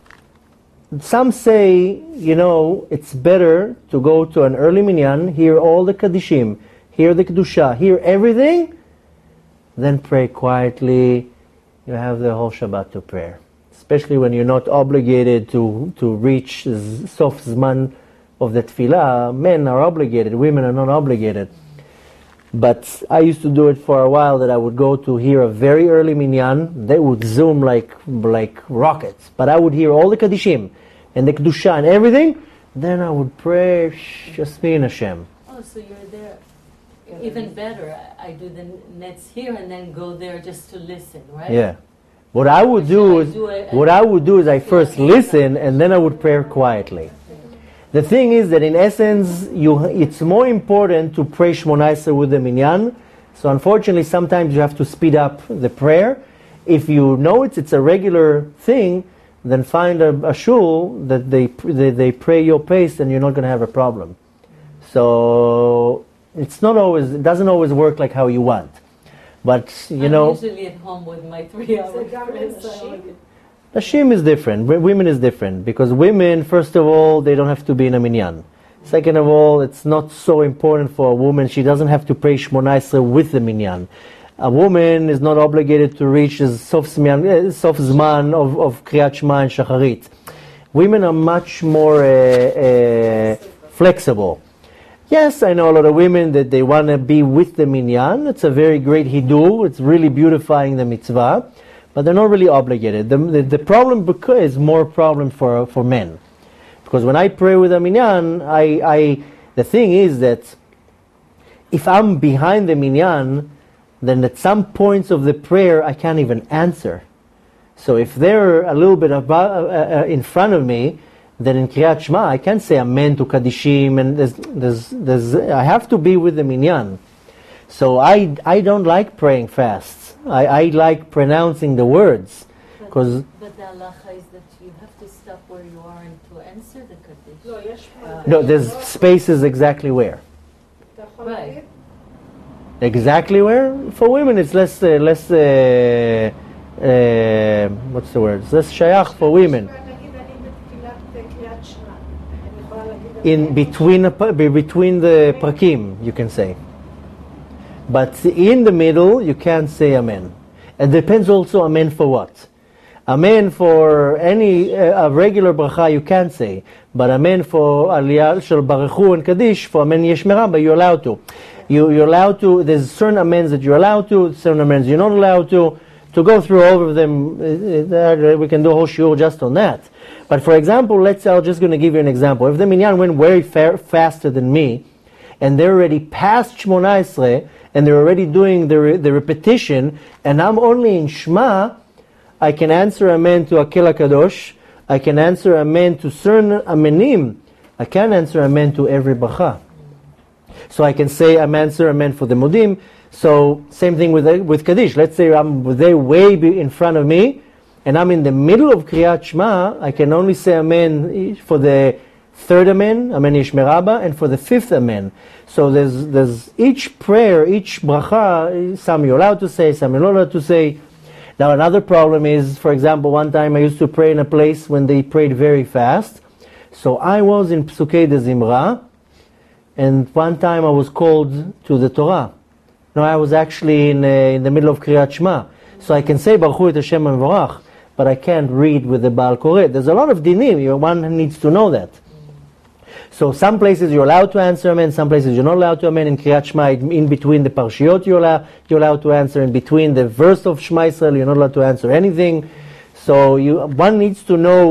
S1: some say, it's better to go to an early minyan, hear all the Kadishim, hear the Kedusha, hear everything, then pray quietly. You have the whole Shabbat to prayer. Especially when you're not obligated to reach Sof Zman of the Tefillah. Men are obligated, women are not obligated. But I used to do it for a while, that I would go to hear a very early minyan. They would zoom like rockets. But I would hear all the Kadishim and the Kedusha and everything. Then I would pray, just me and Hashem.
S2: Oh, so you're there. Even better, I do the nets here and then go there just to listen, right?
S1: Yeah. What I would do is I first listen and then I would pray quietly. The thing is that in essence, it's more important to pray Shmona Esrei with the minyan. So unfortunately, sometimes you have to speed up the prayer. If you know it's a regular thing, then find a shul that they pray your pace, and you're not going to have a problem. So it doesn't always work like how you want. But
S2: I'm usually at home with my 3 hours.
S1: Nashim is different. Women is different, because women, first of all, they don't have to be in a minyan. Second of all, it's not so important for a woman. She doesn't have to pray Shmona Esrei with the minyan. A woman is not obligated to reach the Sof Zman of Kriyat Shema and Shacharit. Women are much more flexible. Yes, I know a lot of women that they want to be with the minyan. It's a very great hidur. It's really beautifying the mitzvah. But they're not really obligated. The problem is more problem for men. Because when I pray with a minyan, the thing is that if I'm behind the minyan, then at some points of the prayer I can't even answer. So if they're a little bit in front of me, then in Kriyat Shema I can't say amen to Kadishim, and I have to be with the minyan. So I don't like praying fast. I like pronouncing the words.
S2: But the halacha is that you have to stop where you are and to answer the Kaddish.
S1: No, there's spaces exactly where.
S2: Right.
S1: Exactly where? For women it's less what's the word? It's less shayach for women. In between the prakim, you can say. But in the middle, you can't say amen. It depends also amen for what. Amen for a regular bracha you can't say. But amen for aliyah shel Baruch Hu and Kaddish, for amen yesh meraba, you're allowed to. You're allowed to, there's certain amens that you're allowed to, certain amens you're not allowed to. To go through all of them, we can do a whole shiur just on that. But for example, let's say, I'm just going to give you an example. If the minyan went very faster than me, and they're already past Shmona Esrei, and they're already doing the repetition, and I'm only in Shema, I can answer amen to Akel HaKadosh, I can answer amen to certain amenim, I can't answer amen to every bracha. So I can say answer amen for the modim. So same thing with Kaddish. Let's say they way in front of me, and I'm in the middle of Kriyat Shema, I can only say amen for the third amen, amen yesh meraba, and for the fifth amen. So there's each prayer, each bracha, some you're allowed to say, some you're not allowed to say. Now another problem is, for example, one time I used to pray in a place when they prayed very fast. So I was in Psukei de Zimra, and one time I was called to the Torah. No, I was actually in the middle of Kriyat Shema. So I can say Baruch Hu et Hashem Mevorach, but I can't read with the Baal Koreh. There's a lot of dinim, one needs to know that. So some places you're allowed to answer amen, some places you're not allowed to amen. In Kriyat Shema, in between the parshiyot you're allowed to answer. In between the verse of Shema Yisrael, you're not allowed to answer anything. So one needs to know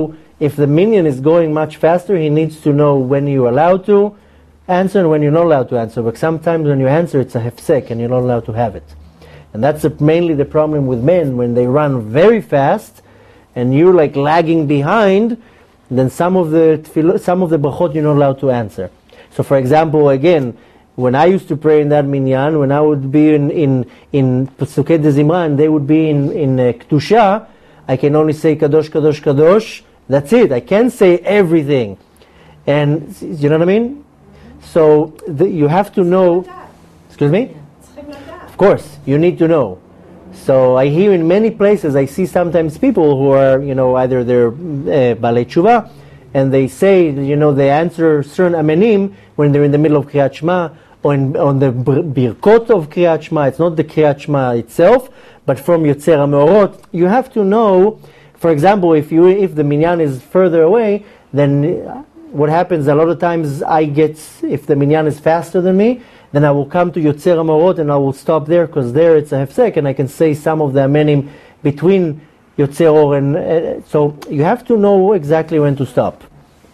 S1: if the minyan is going much faster, he needs to know when you're allowed to answer and when you're not allowed to answer. But sometimes when you answer, it's a hefsek and you're not allowed to have it. And that's mainly the problem with men. When they run very fast and you're like lagging behind, then some of the brachot you're not allowed to answer. So for example, again, when I used to pray in that minyan, when I would be in Pesukei de Zimra and they would be in Kedusha, I can only say Kadosh, Kadosh, Kadosh. That's it. I can't say everything. And you know what I mean? So you have to know. Excuse me? Of course, you need to know. So I hear in many places, I see sometimes people who are, either they're Balei Tshuva, and they say, they answer certain amenim when they're in the middle of Kriyat Shema, or on the birkot of Kriyat Shema. It's not the Kriyat Shema itself, but from Yotzer HaMeorot. You have to know, for example, if the minyan is further away, then what happens a lot of times, if the minyan is faster than me, then I will come to Yotzer HaMeorot and I will stop there, because there it's a hefsek, and I can say some of the amenim between Yotzer Or and so you have to know exactly when to stop.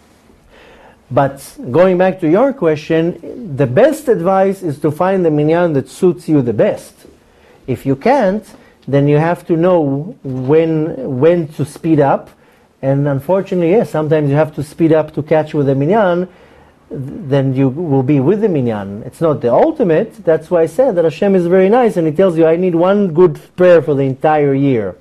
S1: But going back to your question, the best advice is to find the minyan that suits you the best. If you can't, then you have to know when to speed up. And unfortunately, yes, sometimes you have to speed up to catch with the minyan, then you will be with the minyan. It's not the ultimate. That's why I said that Hashem is very nice, and He tells you, I need one good prayer for the entire year.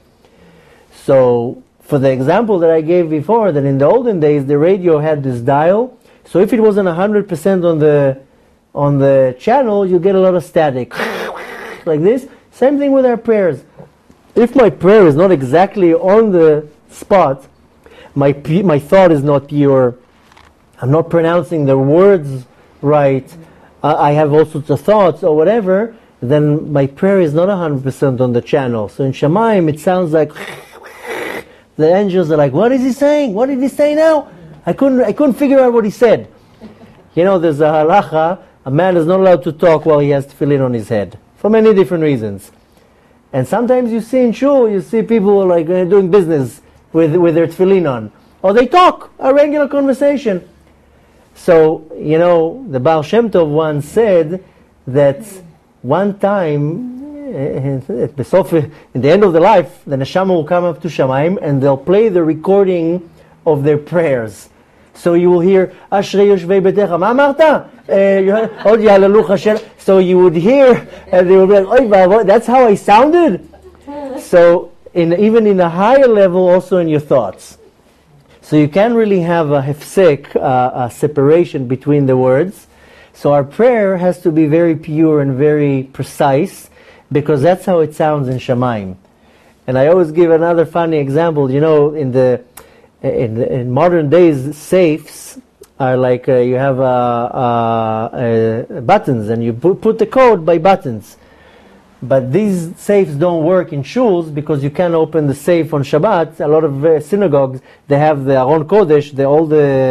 S1: So, for the example that I gave before, that in the olden days, the radio had this dial. So if it wasn't 100% on the channel, you get a lot of static. Like this. Same thing with our prayers. If my prayer is not exactly on the spot, my thought is not pure, I'm not pronouncing the words right, I have all sorts of thoughts or whatever, then my prayer is not 100% on the channel. So in Shamayim it sounds like the angels are like, what is he saying? What did he say now? I couldn't figure out what he said. There's a halacha, a man is not allowed to talk while he has tefillin on his head, for many different reasons. And sometimes you see in shul, you see people like doing business with their tefillin on. Or they talk, a regular conversation. So, the Baal Shem Tov once said that one time, in the end of the life, the neshama will come up to Shamayim and they'll play the recording of their prayers. So you will hear, Ashrei Yoshvei Betecha, Ma Amarta? Od Ya'alelu Hashem. So you would hear, and they would be like, Oy, that's how I sounded? So, even in a higher level, also in your thoughts. So you can't really have a hefsek, a separation between the words. So our prayer has to be very pure and very precise, because that's how it sounds in Shamayim. And I always give another funny example. In modern days, safes are like you have buttons, and you put the code by buttons. But these safes don't work in shuls because you can't open the safe on Shabbat. A lot of synagogues, they have the Aron Kodesh, all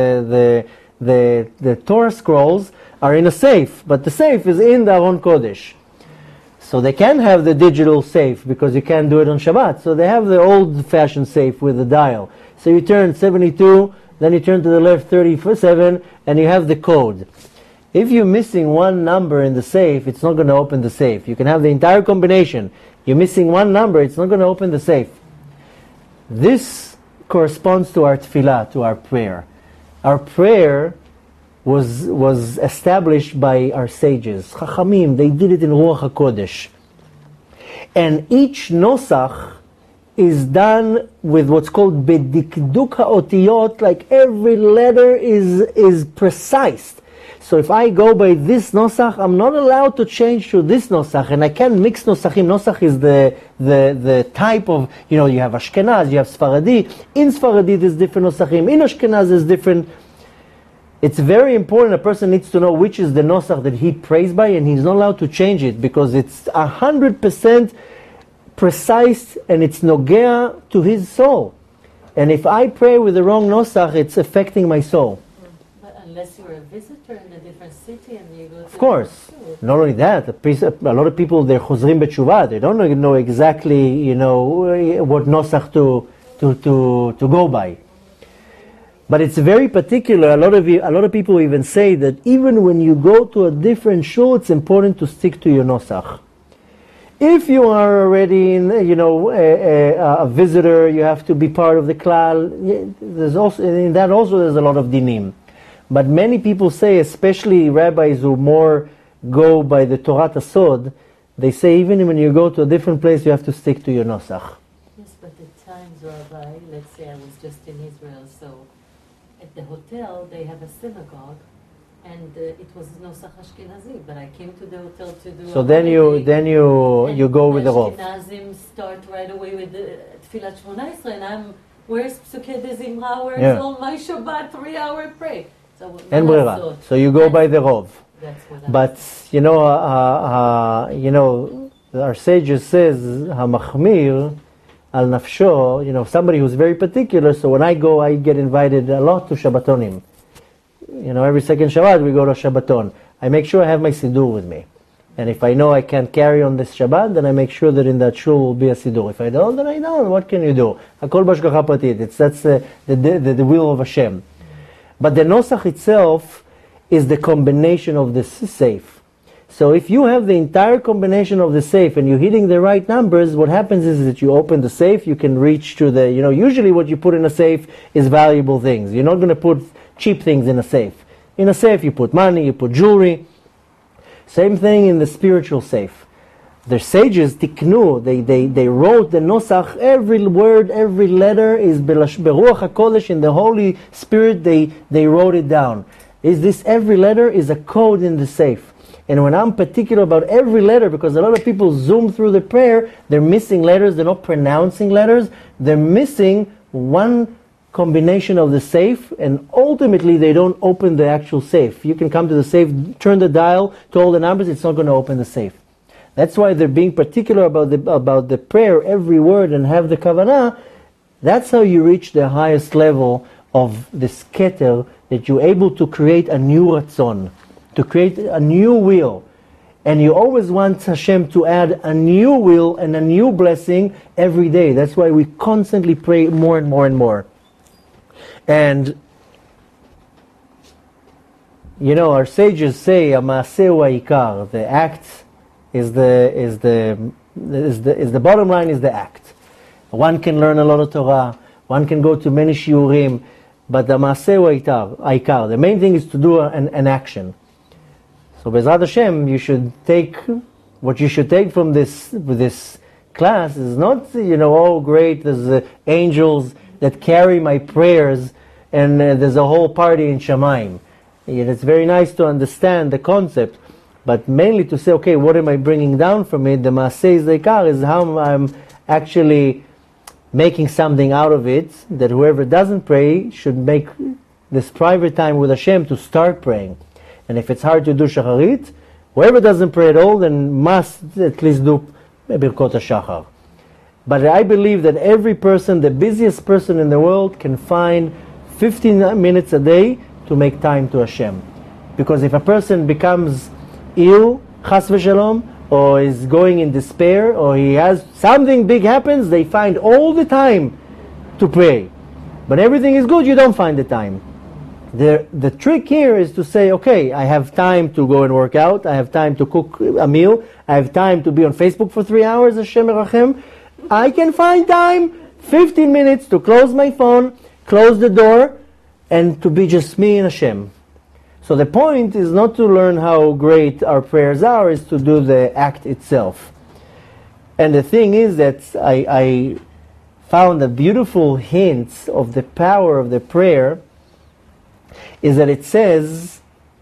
S1: the Torah scrolls are in a safe, but the safe is in the Aron Kodesh. So they can have the digital safe because you can't do it on Shabbat. So they have the old-fashioned safe with the dial. So you turn 72, then you turn to the left 37, and you have the code. If you're missing one number in the safe, it's not going to open the safe. You can have the entire combination. You're missing one number, it's not going to open the safe. This corresponds to our tefillah, to our prayer. Our prayer was established by our sages. Chachamim, they did it in Ruach HaKodesh. And each nosach is done with what's called bedikduk ha'otiyot, like every letter is precise. So if I go by this nosach, I'm not allowed to change to this nosach, and I can't mix nosachim. Nosach is the type of, you have Ashkenaz, you have Sfaradi. In Sfaradi there's different nosachim. In Ashkenaz there's different. It's very important. A person needs to know which is the nosach that he prays by, and he's not allowed to change it, because it's 100% precise and it's nogea to his soul. And if I pray with the wrong nosach, it's affecting my soul.
S2: But unless you're a visitor in a different city and you go to...
S1: Of course. Not only that, a lot of people, they're chozrim b'tshuva. They don't know exactly, what nosach to go by. But it's very particular. A lot of people even say that even when you go to a different shul, it's important to stick to your nosach. If you are already a visitor, you have to be part of the klal. There's also in that also there's a lot of dinim. But many people say, especially rabbis who more go by the Torah Tasod, they say even when you go to a different place, you have to stick to your nosach.
S2: Yes, but at times, Rabbi, let's say I was just in Israel, so at the hotel they have a synagogue, and it was Nosach Ashkenazi, but I came to the hotel to do.
S1: So then you go with the Rov.
S2: Ashkenazim start right away with the Tfilat Shmona Esrei, and where's Psukei de Zimra? Where's all my Shabbat 3-hour prayer?
S1: En brera. So you go by the Rov. But our sages says Hamachmir al nafsho. Somebody who's very particular. So when I go, I get invited a lot to Shabbatonim. Every second Shabbat we go to Shabbaton. I make sure I have my Siddur with me. And if I know I can't carry on this Shabbat, then I make sure that in that shul will be a Siddur. If I don't, then I don't. What can you do? Hakol b'hashgacha pratit. That's the will of Hashem. But the Nosach itself is the combination of the safe. So if you have the entire combination of the safe and you're hitting the right numbers, what happens is that you open the safe, you can reach to the, usually what you put in a safe is valuable things. You're not going to put cheap things in a safe. In a safe you put money, you put jewelry. Same thing in the spiritual safe. The sages, tiknu, they wrote the nosach, every word, every letter is beruach HaKodesh, in the Holy Spirit, they wrote it down. Every letter is a code in the safe. And when I'm particular about every letter, because a lot of people zoom through the prayer, they're missing letters, they're not pronouncing letters, they're missing one combination of the safe, and ultimately they don't open the actual safe. You can come to the safe, turn the dial to all the numbers, it's not going to open the safe. That's why they're being particular about the prayer, every word, and have the kavanah. That's how you reach the highest level of this keter, that you're able to create a new ratzon, to create a new will. And you always want Hashem to add a new will and a new blessing every day. That's why we constantly pray more and more and more. And our sages say, "Amaaseh ha'ikar," the act is the bottom line is the act. One can learn a lot of Torah, one can go to many shiurim, but the Maaseh ha'ikar, the main thing is to do an action. So Bezrat Hashem, what you should take from this class is not, oh great, there's angels that carry my prayers and there's a whole party in Shamayim. It's very nice to understand the concept, but mainly to say, okay, what am I bringing down from it? The Maaseh ha'ikar is how I'm actually making something out of it, that whoever doesn't pray should make this private time with Hashem to start praying. And if it's hard to do Shacharit, whoever doesn't pray at all, then must at least do Birkot HaShachar. But I believe that every person, the busiest person in the world, can find 15 minutes a day to make time to Hashem. Because if a person becomes ill, chas v'shalom, or is going in despair, or he has something big happens, they find all the time to pray. But everything is good, you don't find the time. The trick here is to say, okay, I have time to go and work out, I have time to cook a meal, I have time to be on Facebook for 3 hours, Hashem Erachem. I can find time, 15 minutes to close my phone, close the door, and to be just me and Hashem. So the point is not to learn how great our prayers are, is to do the act itself. And the thing is that I found a beautiful hint of the power of the prayer is that it says,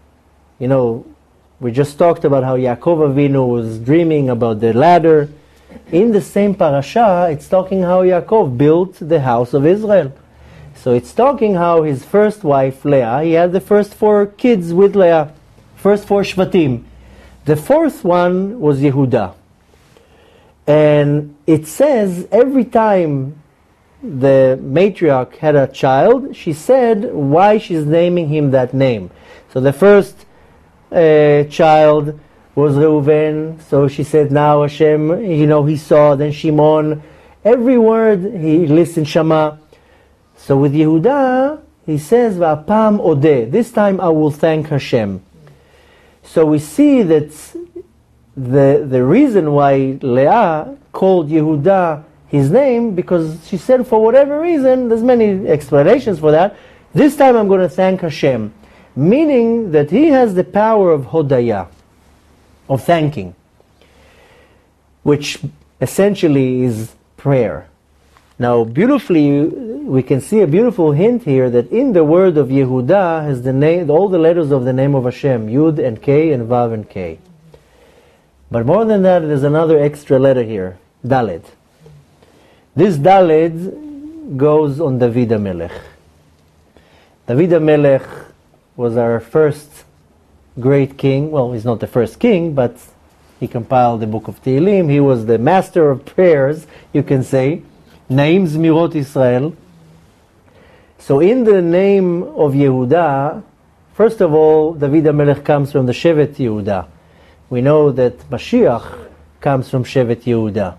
S1: we just talked about how Yaakov Avinu was dreaming about the ladder. In the same parasha, it's talking how Yaakov built the house of Israel. So it's talking how his first wife, Leah, he had the first 4 kids with Leah, first 4 Shvatim. The 4th one was Yehuda. And it says every time the matriarch had a child, she said why she's naming him that name. So the first child was Reuven, so she said, now Hashem, he saw, then Shimon. Every word he listened, Shama. So with Yehuda, he says, Va'apam odeh, this time I will thank Hashem. So we see that the reason why Leah called Yehuda his name, because she said for whatever reason, there's many explanations for that, this time I'm going to thank Hashem. Meaning that he has the power of hodaya, of thanking, which essentially is prayer. Now, beautifully, we can see a beautiful hint here that in the word of Yehuda has the name, all the letters of the name of Hashem, Yud and K and Vav and K. But more than that, there's another extra letter here, Daled. This Daled goes on David HaMelech. David HaMelech was our first great king. Well, he's not the first king, but he compiled the book of Tehillim. He was the master of prayers, you can say. Naim Zmirot Israel. So in the name of Yehuda, first of all, David HaMelech comes from the Shevet Yehuda. We know that Mashiach comes from Shevet Yehuda.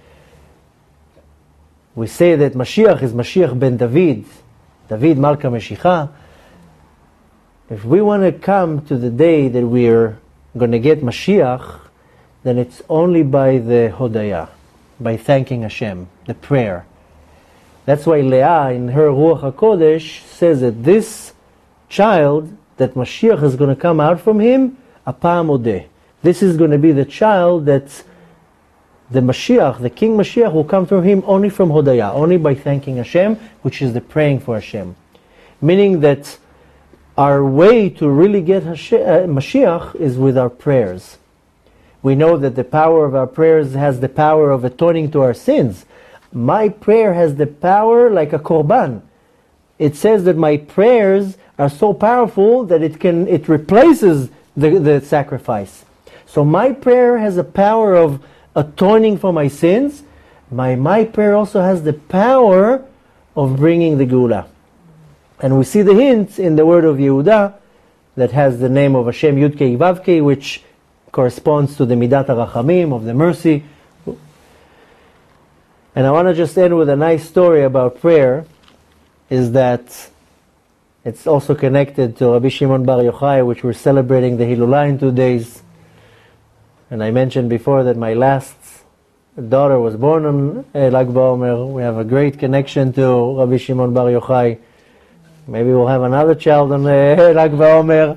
S1: We say that Mashiach is Mashiach ben David, David Malka Meshicha. If we want to come to the day that we're going to get Mashiach, then it's only by the Hodaya, by thanking Hashem, the prayer. That's why Leah, in her Ruach HaKodesh, says that this child, that Mashiach is going to come out from him, Apam Odeh. This is going to be the child that the Mashiach, the King Mashiach, will come from him only from Hodaya, only by thanking Hashem, which is the praying for Hashem. Meaning that our way to really get Mashiach is with our prayers. We know that the power of our prayers has the power of atoning to our sins. My prayer has the power like a korban. It says that my prayers are so powerful that it replaces the sacrifice. So my prayer has a power of atoning for my sins. My prayer also has the power of bringing the Geula. And we see the hints in the word of Yehuda that has the name of Hashem Yud Kei Vav Kei, which corresponds to the Midat HaRachamim, of the mercy. And I want to just end with a nice story about prayer, is that it's also connected to Rabbi Shimon Bar Yochai, which we're celebrating the Hilulah in 2 days. And I mentioned before that my last daughter was born on Lag BaOmer. We have a great connection to Rabbi Shimon Bar Yochai. Maybe we'll have another child on Lag BaOmer.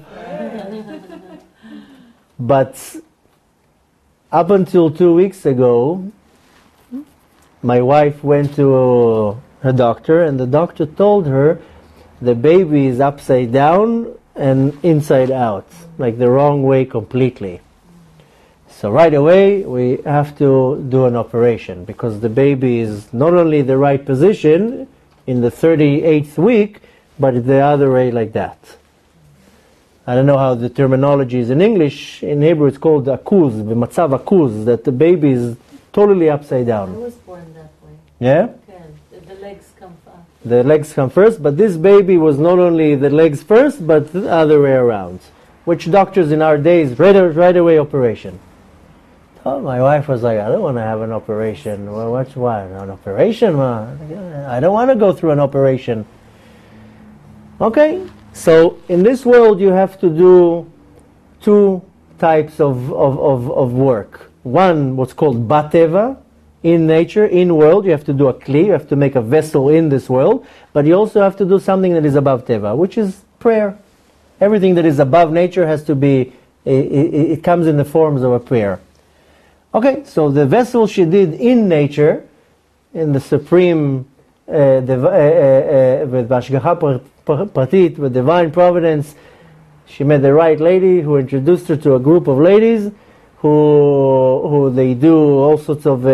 S1: But up until 2 weeks ago, my wife went to her doctor, and the doctor told her the baby is upside down and inside out, like the wrong way completely. So right away we have to do an operation, because the baby is not only the right position in the 38th week, but the other way like that. I don't know how the terminology is in English. In Hebrew it's called akuz, b'matzav akuz, that the baby is totally upside down.
S2: I was born that way.
S1: Yeah?
S2: Okay. The legs come first.
S1: The legs come first, but this baby was not only the legs first, but the other way around. Which doctors in our days, right away operation. Oh, my wife was like, I don't want to have an operation. Well, what's why? An operation? I don't want to go through an operation. Okay, so in this world you have to do two types of work. One, what's called bateva, in nature, in world. You have to do a kli, you have to make a vessel in this world, but you also have to do something that is above teva, which is prayer. Everything that is above nature has to be, it comes in the forms of a prayer. Okay, so the vessel she did in nature, in the supreme, with Hashgacha Pratit, with divine providence, she met the right lady who introduced her to a group of ladies who they do all sorts of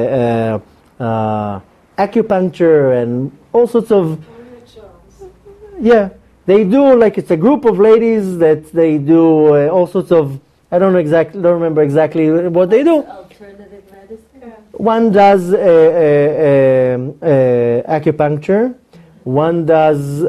S1: acupuncture and all sorts of, yeah, they do, like, it's a group of ladies that they do all sorts of, I don't remember exactly what they do.
S2: Alternative medicine?
S1: One does acupuncture. One does,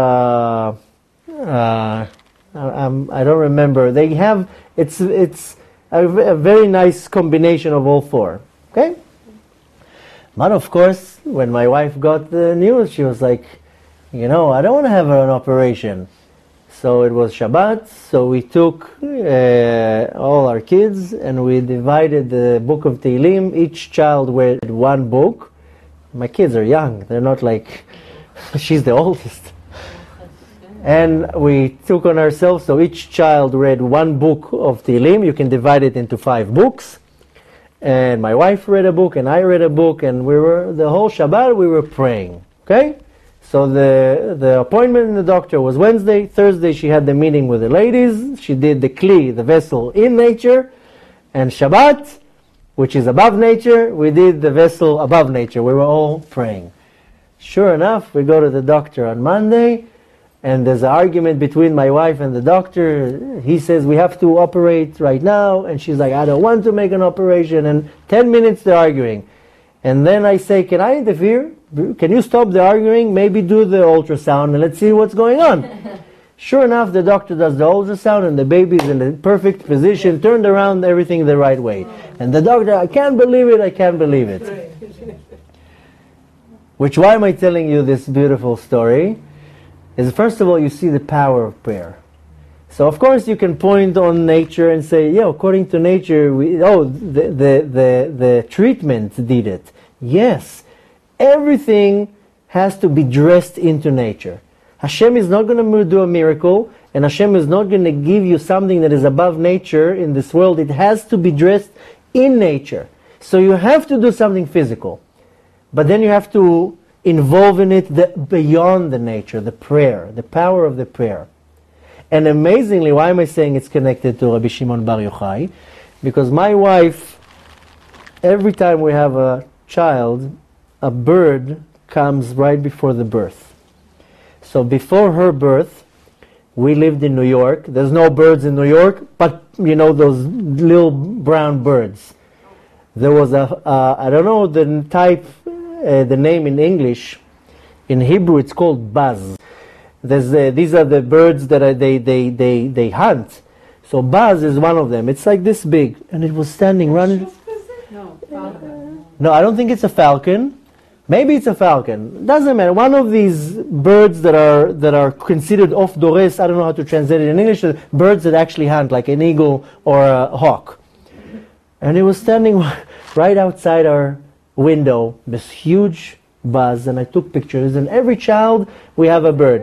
S1: I don't remember. They have, it's a very nice combination of all four. Okay? But of course, when my wife got the news, she was like, I don't want to have an operation. So it was Shabbat, so we took all our kids and we divided the book of Tehillim. Each child read one book. My kids are young, they're not like, she's the oldest. And we took on ourselves, so each child read one book of Tehillim. You can divide it into 5 books. And my wife read a book and I read a book, and the whole Shabbat we were praying. Okay? So the appointment in the doctor was Wednesday. Thursday she had the meeting with the ladies. She did the kli, the vessel in nature. And Shabbat, which is above nature, we did the vessel above nature. We were all praying. Sure enough, we go to the doctor on Monday, and there's an argument between my wife and the doctor. He says, we have to operate right now. And she's like, I don't want to make an operation. And 10 minutes they're arguing. And then I say, can I interfere? Can you stop the arguing? Maybe do the ultrasound and let's see what's going on. Sure enough, the doctor does the ultrasound and the baby's in the perfect position, turned around, everything the right way. And the doctor, I can't believe it, I can't believe it. Which, why am I telling you this beautiful story? Is first of all, you see the power of prayer. So of course you can point on nature and say, yeah, according to nature, the treatment did it. Yes, everything has to be dressed into nature. Hashem is not going to do a miracle, and Hashem is not going to give you something that is above nature in this world. It has to be dressed in nature. So you have to do something physical. But then you have to involve in it beyond the nature, the prayer, the power of the prayer. And amazingly, why am I saying it's connected to Rabbi Shimon Bar Yochai? Because my wife, every time we have a child, a bird comes right before the birth. So before her birth, we lived in New York. There's no birds in New York, but those little brown birds. There was I don't know the type, the name in English. In Hebrew, it's called buzz. These are the birds that they hunt. So buzz is one of them. It's like this big, and it was standing running. No, I don't think it's a falcon. Maybe it's a falcon. Doesn't matter. One of these birds that are considered off dores. I don't know how to translate it in English. Birds that actually hunt, like an eagle or a hawk. And it was standing right outside our window. This huge buzz, and I took pictures. And every child, we have a bird.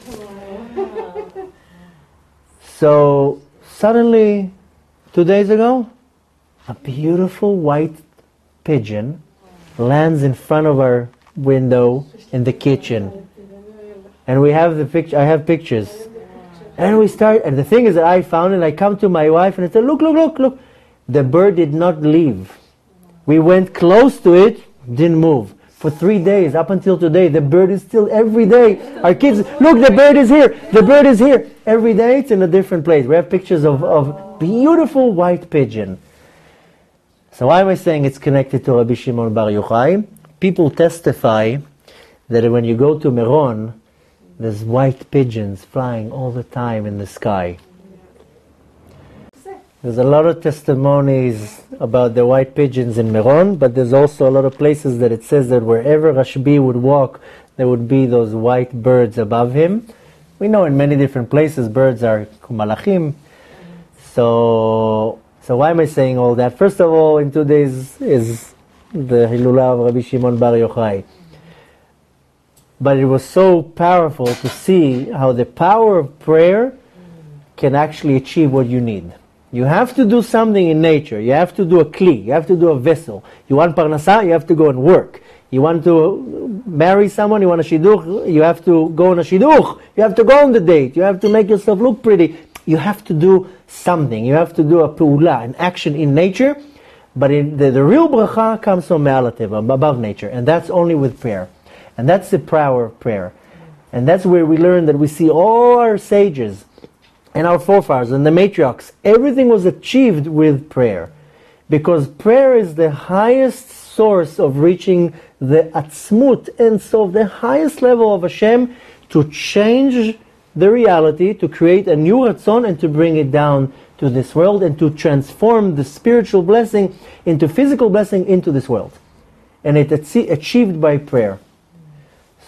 S1: So suddenly, 2 days ago, a beautiful white pigeon lands in front of our window in the kitchen. And we have the picture. I have pictures. And we start, and the thing is that I found it, I come to my wife and I said, look. The bird did not leave. We went close to it, didn't move. For 3 days, up until today, the bird is still every day. Our kids, look, the bird is here. The bird is here. Every day it's in a different place. We have pictures of beautiful white pigeon. So why am I saying it's connected to Rabbi Shimon Bar Yochai? People testify that when you go to Meron, there's white pigeons flying all the time in the sky. There's a lot of testimonies about the white pigeons in Meron, but there's also a lot of places that it says that wherever Rashbi would walk, there would be those white birds above him. We know in many different places birds are malachim. So why am I saying all that? First of all, in 2 days is the Hilula of Rabbi Shimon Bar Yochai. But it was so powerful to see how the power of prayer can actually achieve what you need. You have to do something in nature. You have to do a kli. You have to do a vessel. You want parnasa, you have to go and work. You want to marry someone, you want a shidduch, you have to go on a shidduch. You have to go on the date. You have to make yourself look pretty. You have to do something. You have to do a pu'ula, an action in nature. But the real bracha comes from me'al hateva, above nature. And that's only with prayer. And that's the power of prayer. And that's where we learn that we see all our sages and our forefathers and the matriarchs, everything was achieved with prayer. Because prayer is the highest source of reaching the atzmut and so the highest level of Hashem to change the reality, to create a new ratzon and to bring it down to this world and to transform the spiritual blessing into physical blessing into this world. And it's achieved by prayer.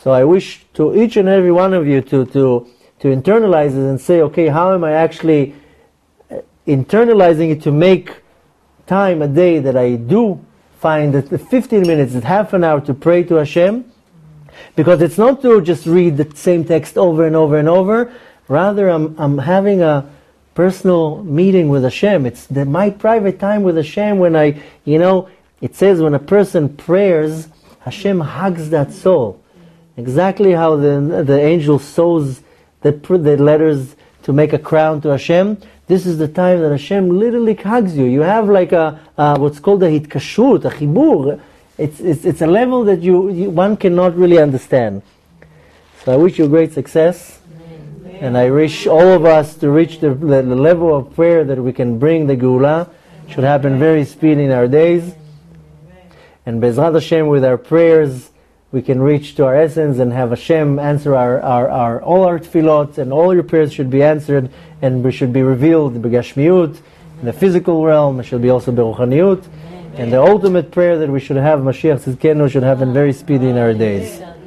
S1: So I wish to each and every one of you to internalize it and say, okay, how am I actually internalizing it to make time a day that I do find that the 15 minutes, that half an hour to pray to Hashem, because it's not to just read the same text over and over and over. Rather, I'm having a personal meeting with Hashem. It's my private time with Hashem when it says when a person prays, Hashem hugs that soul. Exactly how the angel sews the letters to make a crown to Hashem. This is the time that Hashem literally hugs you. You have like a what's called a hitkashrut, a chibur. It's a level that one cannot really understand. So I wish you great success. And I wish all of us to reach the level of prayer that we can bring the Geula. Should happen very speedy in our days. And Bezrat Hashem, with our prayers, we can reach to our essence and have Hashem answer all our tefillot, and all your prayers should be answered, and we should be revealed b'gashmiut, in the physical realm. It should be also b'ruchaniut. And the ultimate prayer that we should have, Mashiach Tzidkenu, should happen very speedy in our days.